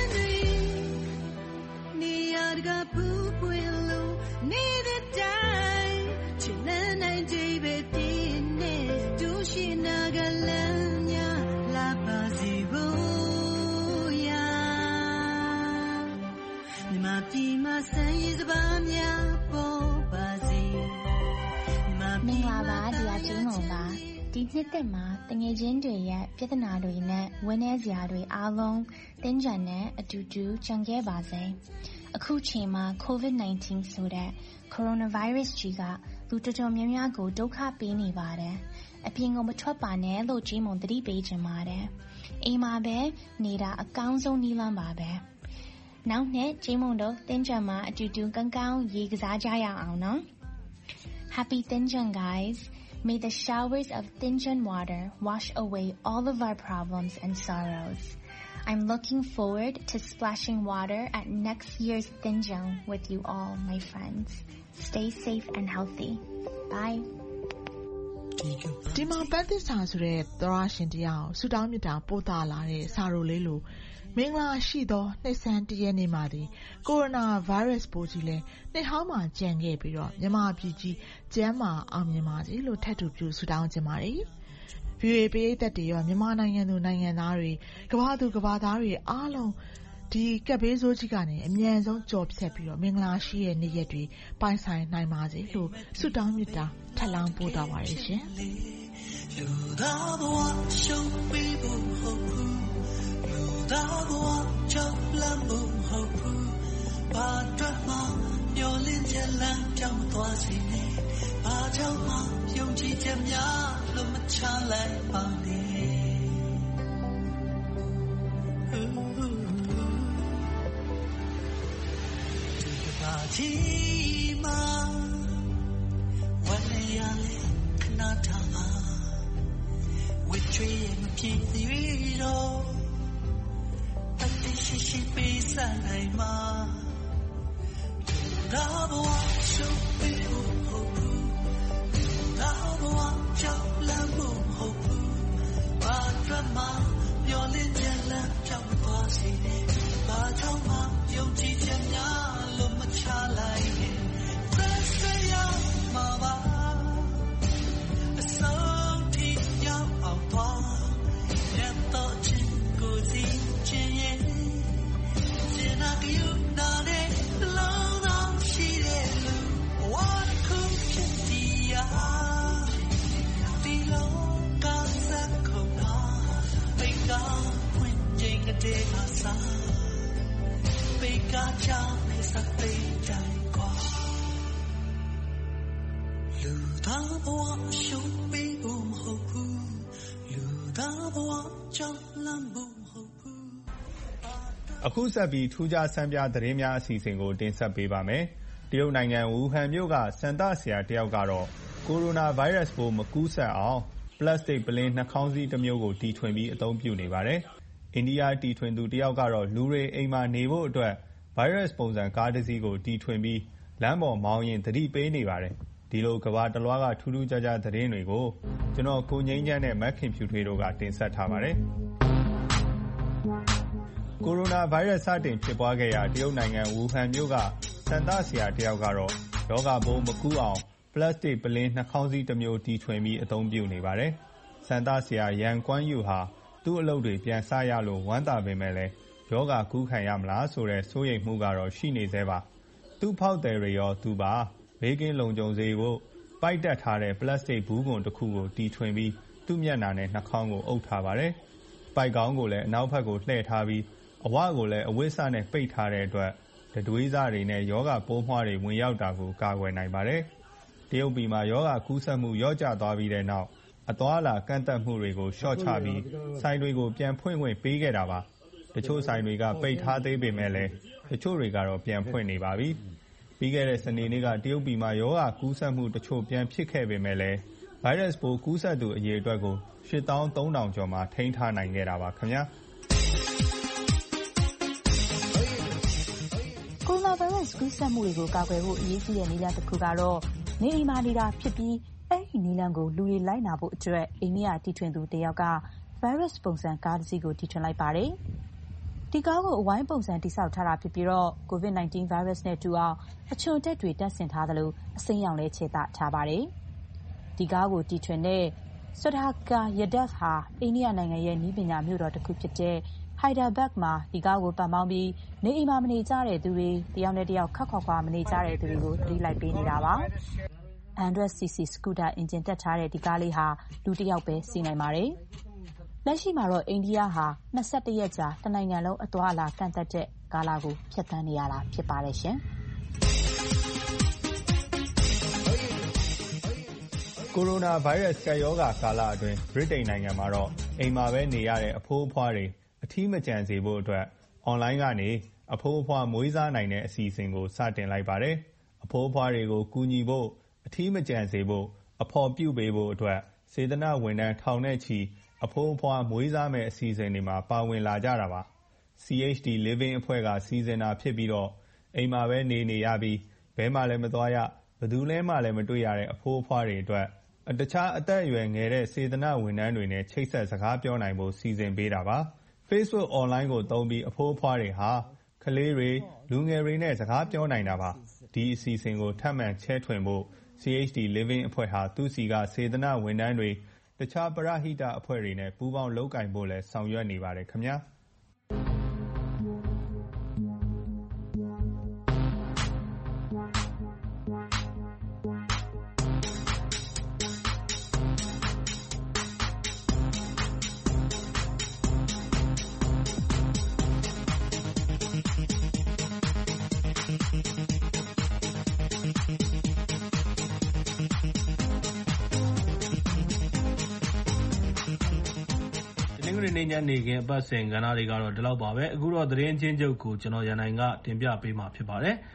နေရကပူပွေလို့နေတဲ့တိုင်းချစ်တဲ့နိုင်တဲ့ပဲပြင်းနေဒူရှိနာကလမ်းများလာပါစီဘူးယာမြမပြီမဆန်းရည်စပါးများပေါ်ပါစီမင်္ဂလာပါဒီအချင်းတော်ပါဒီနှစ်သက်မှာတငယ်ချင်းတွေရဲ့ပြဿနာတွေနဲ့ဝန်းနေစရာတွေအားလုံးတင်းကြပ်နဲ့အတူတူကြံခဲ့ပါစေအခုချိန်မှာ ကိုဗစ်၁၉ ဆိုတဲ့ coronavirus ကြီးကလူတော်တော်များများကိုဒုက္ခပေးနေပါတယ်အပြင်ကိုမထွက်ပါနဲ့လို့ကြီးမုံသတိပေးချင်ပါတယ်အိမ်မှာပဲနေတာအကောင်းဆုံးနည်းလမ်းပါပဲနောက်နှစ်ကြီးမုံတို့တင်းကြပ်မှာအတူတူကောင်းကောင်းရေကစားကြရအောင်နော် Happy Tinjan guys May the showers of Tinjan water wash away all of our problems and sorrows. I'm looking forward to splashing water at next year's Tinjan with you all, my friends. Stay safe and healthy. Bye. ဒီမှာပန်းသစ္စာဆိုတဲ့သရရှင်တရားကိုဆူတောင်းမြတ်တာပို့တာလာတဲ့စာရိုလေးလိုမင်္ဂလာရှိသောနှစ်ဆန်းတရက်နေ့မှာဒီကိုရိုနာဗိုင်းရပ်စ်ပိုးကြီးလဲနှစ်ဟောင်းမှာကျန်ခဲ့ပြီးတော့မြန်မာပြည်ကြီးကျန်းမာအောင်မြင်ပါစေလို့ထပ်တူပြုဆူတောင်းကြပါတယ်။ ဗီ အို အေ ပရိသတ်တွေရောမြန်မာနိုင်ငံသူနိုင်ငံသားတွေကမ္ဘာသူကမ္ဘာသားတွေအားလုံးဒီကပ်ဘေးဆိုးကြီးကနေအမြန်ဆုံးကြော်ဖြတ်ပြီးတော့မင်္ဂလာရှိတဲ့နေ့ရက်တွေပိုင်ဆိုင်နိုင်ပါစေလို့ဆုတောင်းမြတ်တာထပ်လောင်းပို့တာပါရရှင်။လူသားဘဝရှုံးပြီးဖို့ဟုတ်ဘူးလူသားဘဝကြောက်လန့်ဖို့ဟုတ်ဘူးဘာအတွက်မှမျောလင်းချက်လမ်းပြောင်းသွားစေနဲ့ဘာကြောင့်မှယုံကြည်ချက်များလို့မချလိုက်ပါနဲ့ဒီမှာဝမ်းနေရလေခဏထားမှာဝစ်ထွေးမပြေသေးတော့အတိရှိရှိပေးစနိုင်မှာဒါဘဝရှုပ်ပြီးဟုတ်ဘူးဒါဘဝကြောက်လန့်ဖို့ဟုတ်ဘူးဘာအတွက်မှမျောလင်းချက်လမ်းပြောင်းသွားစေနဲ့ဘာကြောင့်မှယုံကြည်ချက်များလို့မချလိုက်နဲ့သက်သက်ရမှာပါအဆုံးထိရောက်အောင်သွားရတော့ချင်းကိုစီချင်းရဲ့ကျင်နာကြည့်နာတဲ့လုံးတော်ရှိတဲ့လူဝါခုဖြစ်ဒီယာဒီလောကစခုနာပိတ်ကဖွင့်ခြင်းကတဲ့အစားပိတ်ကချောင်းနဲ့စပိတ်တိုင်းကွာလူသားဘဝရှုံးပြီးဖို့မဟုတ်ဘူးလူသားဘဝကြောင့်လမ်းဖို့မဟုတ်ဘူးအခုဆက်ပြီးထူးခြားဆန်းပြသတင်းများအစီအစဉ်ကိုတင်ဆက်ပေးပါမယ်တရုတ်နိုင်ငံဝူဟန်မြို့ကစံသဆရာတယောက်ကတော့ကိုရိုနာဗိုင်းရပ်စ်ပိုးမကူးစက်အောင်ပလတ်စတစ်ပလင်းနှာခေါင်းစည်းတစ်မျိုးကိုတီထွင်ပြီးအသုံးပြုနေပါတယ်အိန္ဒိယတီထွင်သူတယောက်ကတော့လူတွေအိမ်မှာနေဖို့အတွက်ဗိုင်းရပ်စ်ပုံစံကားတစ်စီးကိုတီထွင်ပြီးလမ်းပေါ်မောင်းရင်သတိပေးနေပါတယ်ဒီလိုကမ္ဘာတလွှားကထူးထူးခြားခြားသတင်းတွေကိုကျွန်တော်ကိုငိမ့်ချမ်းနဲ့မက်ခင်ဖြူထွေးတို့ကတင်ဆက်ထားပါတယ်ကိုရိုနာဗိုင်းရပ်စ်စတင်ဖြစ်ပွားခဲ့ရာတရုတ်နိုင်ငံဝူဟန်မြို့ကစံသဆရာတယောက်ကတော့ရောဂါပိုးမကူးအောင်ပလတ်စတစ်ပလင်းနှာခေါင်းစည်းတစ်မျိုးတီထွင်ပြီးအသုံးပြုနေပါတယ်စံသဆရာရန်ကွမ်းယူဟာသူ့အလုပ်တွေပြန်စရလို့ဝမ်းသာပေမဲ့လည်းယောဂကူးခံရမလားဆိုတဲ့စိုးရိမ်မှုကတော့ရှိနေသေးပါသူ့ဖောက်တယ်တွေရောသူပါဘေးကင်းလုံခြုံစေဖို့ပိုက်တက်ထားတဲ့ပလတ်စတစ်ဘူးကွန်တစ်ခုကိုတီထွင်ပြီးသူ့မျက်နှာနဲ့နှာခေါင်းကိုအုပ်ထားပါတယ်ပိုက်ကောင်းကိုလည်းအနောက်ဘက်ကိုလှည့်ထားပြီးအဝကိုလည်းအဝတ်စနဲ့ပိတ်ထားတဲ့အတွက်တတွေးစားတွေနဲ့ယောဂပိုးမွှားတွေဝင်ရောက်တာကိုကာကွယ်နိုင်ပါတယ်။တရုတ်ပြည်မှာယောဂကူးစက်မှုရော့ကျသွားပြီးတဲ့နောက်အသွားအလာကန့်သတ်မှုတွေကိုလျှော့ချပြီးဆိုင်တွေကိုပြန်ဖွင့်ခွင့်ပေးခဲ့တာပါ။တချို့ဆိုင်တွေကပိတ်ထားသေးပေမဲ့လည်းတချို့တွေကတော့ပြန်ဖွင့်နေပါပြီ။ပြီးခဲ့တဲ့စနေနေ့ကတရုတ်ပြည်မှာယောဂကူးစက်မှုတချို့ပြန်ဖြစ်ခဲ့ပေမဲ့လည်းဗိုင်းရပ်စ်ပိုးကူးစက်သူအရေအတွက်ကိုရှစ်သောင်းသုံးထောင်ကျော်မှာထိန်းထားနိုင်ခဲ့တာပါခင်ဗျာ။ကိုရိုနာဗိုင်းရပ်စ်ကူးစက်မှုတွေကိုကာကွယ်ဖို့အရေးကြီးတဲ့နည်းလမ်းတစ်ခုကတော့နေအိမ်မှာနေတာဖြစ်ပြီးအဲ့ဒီနည်းလမ်းကိုလူတွေလိုက်နာဖို့အတွက်အိန္ဒိယတီထွင်သူတယောက်ကဗိုင်းရပ်စ်ပုံစံကားတစ်စီးကိုတီထွင်လိုက်ပါတယ်။ဒီကားကိုအဝိုင်းပုံစံတိစောက်ထားတာဖြစ်ပြီးတော့ ကိုဗစ် ၁၉ ဗိုင်းရပ်စ်နဲ့တူအောင်အချွန်တက်တွေတပ်ဆင်ထားသလိုအစိမ်းရောင်လည်းခြေသထားပါတယ်။ဒီကားကိုတီထွင်တဲ့ Sudhakar Yadav ဟာအိန္ဒိယနိုင်ငံရဲ့နည်းပညာမြို့တော်တစ်ခုဖြစ်တဲ့Hyderabad မှာဒီကားကိုပတ်မောင်းပြီးနေအိမ်မှာမနေကြတဲ့သူတွေတယောက်နဲ့တယောက်ခက်ခွာခွာမနေကြတဲ့သူတွေကိုသတိလိုက်ပေးနေတာပါ။ one hundred c c စကူတာအင်ဂျင်တက်ထားတဲ့ဒီကားလေးဟာလူတစ်ယောက်ပဲစီးနိုင်ပါတယ်။လက်ရှိမှာတော့အိန္ဒိယဟာ၂၁ရက်ကြာတနိုင်ငံလုံးအသွားအလာကန့်သတ်တဲ့ကာလကိုဖြတ်သန်းနေရတာဖြစ်ပါတယ်ရှင်။ကိုရိုနာဗိုင်းရပ်စ်ကပ်ရောဂါကာလအတွင်းဗြိတိန်နိုင်ငံမှာတော့အိမ်မှာပဲနေရတဲ့အဖိုးအဖွားတွေအထီးမကျန်စေဖို့အတွက်အွန်လိုင်းကနေအဖိုးအဖွားမွေးစားနိုင်တဲ့အစီအစဉ်ကိုစတင်လိုက်ပါတယ်။အဖိုးအဖွားတွေကိုကူညီဖို့အထီးမကျန်စေဖို့အဖော်ပြုပေးဖို့အတွက်စေတနာ့ဝန်ထမ်းထောင်နဲ့ချီအဖိုးအဖွားမွေးစားမယ့်အစီအစဉ်တွေမှာပါဝင်လာကြတာပါ။ C H D Living အဖွဲ့ကစီစဉ်တာဖြစ်ပြီးတော့အိမ်မှာပဲနေနေရပြီးဘဲမှလည်းမသွားရဘယ်သူလဲမှလည်းမတွေ့ရတဲ့အဖိုးအဖွားတွေအတွက်တခြားအသက်အရွယ်ငယ်တဲ့စေတနာ့ဝန်ထမ်းတွေနဲ့ချိတ်ဆက်စကားပြောနိုင်ဖို့စီစဉ်ပေးတာပါ။ Facebook Online ကိုသုံးပြီးအဖိုးအဖွားတွေဟာကလေးတွေလူငယ်တွေနဲ့စကားပြောနိုင်တာပါ။ဒီအစီအစဉ်ကိုထပ်မံချဲထွင်ဖို့ C H D Living အဖွဲ့ဟာသူ့ဆီကစေတနာ့ဝန်ထမ်းတွေတခြားပရဟိတအဖွဲ့တွေနဲ့ပူးပေါင်းလုပ်ကိုင်ဖို့လည်းဆောင်ရွက်နေပါတယ်ခင်ဗျာ။နေ့ညနေခင်းအပတ်စဉ်ကဏ္ဍတွေကတော့ဒီလောက်ပါပဲအခုတော့သတင်းချင်းချုပ်ကိုကျွန်တော်ရန်နိုင်ကတင်ပြပေးမှာဖြစ်ပါတယ်။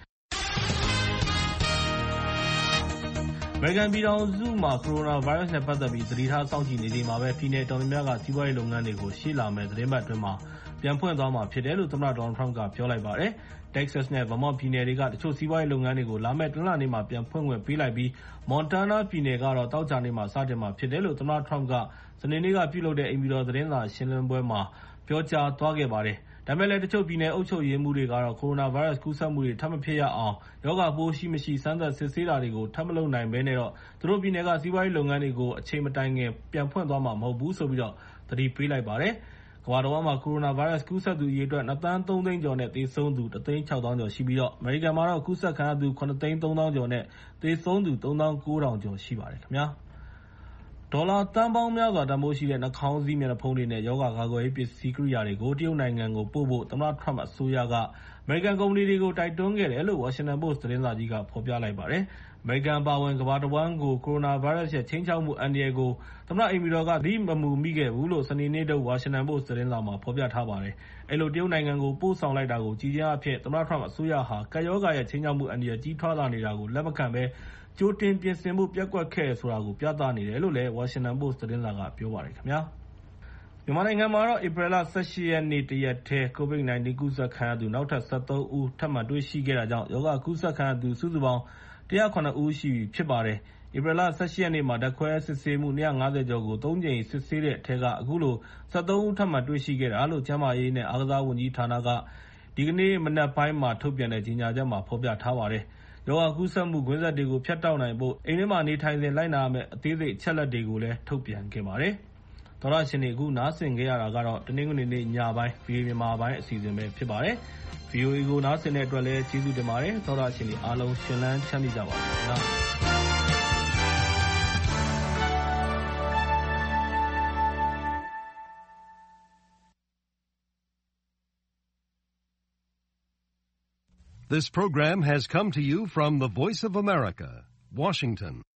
American ပြည်ထောင်စုမှာကိုရိုနာဗိုင်းရပ်စ်နဲ့ပတ်သက်ပြီးသတိထားစောင့်ကြည့်နေချိန်မှာပဲပြည်내တော်များများကစီးပွားရေးလုပ်ငန်းတွေကိုရှေ့လာမယ့်သတင်းပတ်အတွင်းမှာပြန်ဖွင့်သွားမှာဖြစ်တယ်လို့သမ္မတ Donald Trump ကပြောလိုက်ပါတယ်။ Texas နဲ့ Vermont ပြည်နယ်တွေကတချို့စီးပွားရေးလုပ်ငန်းတွေကိုလာမယ့်တနင်္လာနေ့မှာပြန်ဖွင့်ခွင့်ပေးလိုက်ပြီး Montana ပြည်နယ်ကတော့သောကြာနေ့မှာစတင်မှာဖြစ်တယ်လို့သမ္မတ Trump ကစနေနေ့ကပြုလုပ်တဲ့အိမ်ဖြူတော်သတင်းစာရှင်းလင်းပွဲမှာပြောကြားသွားခဲ့ပါတယ်။ဒါပေမဲ့လည်းတချို့ပြည်နယ်အုပ်ချုပ်ရေးမှူးတွေကတော့ကိုရိုနာဗိုင်းရပ်စ်ကူးစက်မှုတွေထပ်မဖြစ်ရအောင်ရောဂါပိုးရှိမရှိစမ်းသပ်စစ်ဆေးတာတွေကိုထပ်မလုပ်နိုင်ဘဲနဲ့တော့သူတို့ပြည်နယ်ကစီးပွားရေးလုပ်ငန်းတွေကိုအချိန်မတိုင်ခင်ပြန်ဖွင့်သွားမှာမဟုတ်ဘူးဆိုပြီးတော့သတိပေးလိုက်ပါတယ်။ကမ္ဘာတဝန်းမှာကိုရိုနာဗိုင်းရပ်စ်ကူးစက်သူအရေအတွက်နှစ်သန်းသုံးသိန်းကျော်နဲ့သေဆုံးသူတစ်သိန်းခြောက်သောင်းကျော်ရှိပြီးတော့အမေရိကန်မှာတော့ကူးစက်ခံရသူခုနှစ်သိန်းသုံးသောင်းကျော်နဲ့သေဆုံးသူသုံးသောင်းကိုးထောင်ကျော်ရှိပါတယ်ခင်ဗျာ။ဒေါ်လာသန်းပေါင်းများစွာတန်ဖိုးရှိတဲ့နှာခေါင်းစည်းမျက်နှာဖုံးတွေနဲ့ရောဂါကာကွယ်ရေးပစ္စည်းကိရိယာတွေကိုတရုတ်နိုင်ငံကိုပို့ဖို့သမ္မတ Trump အစိုးရကအမေရိကန်ကုမ္ပဏီတွေကိုတိုက်တွန်းခဲ့တယ်လို့ Washington Post သတင်းစာကြီးကဖော်ပြလိုက်ပါတယ်။အမေရိကန်အပါအဝင်ကမ္ဘာတဝန်းကိုကိုရိုနာဗိုင်းရပ်စ်ရဲ့ခြိမ်းခြောက်မှုအန္တရာယ်ကိုသမ္မတအိမ်ဖြူတော်ကသတိမမူမိခဲ့ဘူးလို့စနေနေ့ထုတ် Washington Post သတင်းစာမှာဖော်ပြထားပါတယ်။အဲလိုတရုတ်နိုင်ငံကိုပို့ဆောင်လိုက်တာကိုကြည်ချင်းအဖြစ်သမ္မတ Trump အစိုးရဟာကပ်ရောဂါရဲ့ခြိမ်းခြောက်မှုအန္တရာယ်ကြီးထွားလာနေတာကိုလက်မခံဘဲကြိုတင်ပြင်ဆင်ဖို့ပျက်ကွက်ခဲ့ဆိုတာကိုပြသနေတယ်လို့လည်း Washington Post သတင်းစာကပြောပါတယ်ခင်ဗျာ။မြန်မာနိုင်ငံမှာတော့ဧပြီလ ၁၈ ရက်နေ့တရက်တည်း ကိုဗစ် ၁၉ ကူးစက်ခံရသူနောက်ထပ် ၁၃ ဦးထပ်မံတွေ့ရှိခဲ့တာကြောင့်ရောဂါကူးစက်ခံရသူစုစုပေါင်း၁၀၇ ဦးရှိပြီဖြစ်ပါတယ်။ဧပြီလ ၁၈ ရက်နေ့မှာဓာတ်ခွဲစစ်ဆေးမှု၂၅၀ ကျော်ကိုသုံးကြိမ်စစ်ဆေးတဲ့အထဲကအခုလို၁၃ ဦးထပ်မံတွေ့ရှိခဲ့တာလို့ကျန်းမာရေးနဲ့အားကစားဝန်ကြီးဌာနကဒီကနေ့မနက်ပိုင်းမှာထုတ်ပြန်တဲ့ကြေညာချက်မှာဖော်ပြထားပါတယ်။ရောဂါကူးစက်မှုကွင်းဆက်တွေကိုဖြတ်တောက်နိုင်ဖို့အိမ်ထဲမှာနေထိုင်စဉ်လိုက်နာရမယ့်အသေးစိတ်အချက်အလက်တွေကိုလည်းထုတ်ပြန်ခဲ့ပါတယ်။သောတရှင်တွေအခုနားဆင်ခဲ့ရတာကတော့တနင်္ဂနွေနေ့ညပိုင်း ဗီအိုအေ မြန်မာပိုင်းအစီအစဉ်ပဲဖြစ်ပါတယ်။ ဗီအိုအေကိုနားဆင်တဲ့အတွက်လည်းကျေးဇူးတင်ပါတယ်။သောတရှင်တွေအားလုံးရှင်လန်းချမ်းမြေ့ကြပါစေခင်ဗျာ။ This program has come to you from the Voice of America, Washington.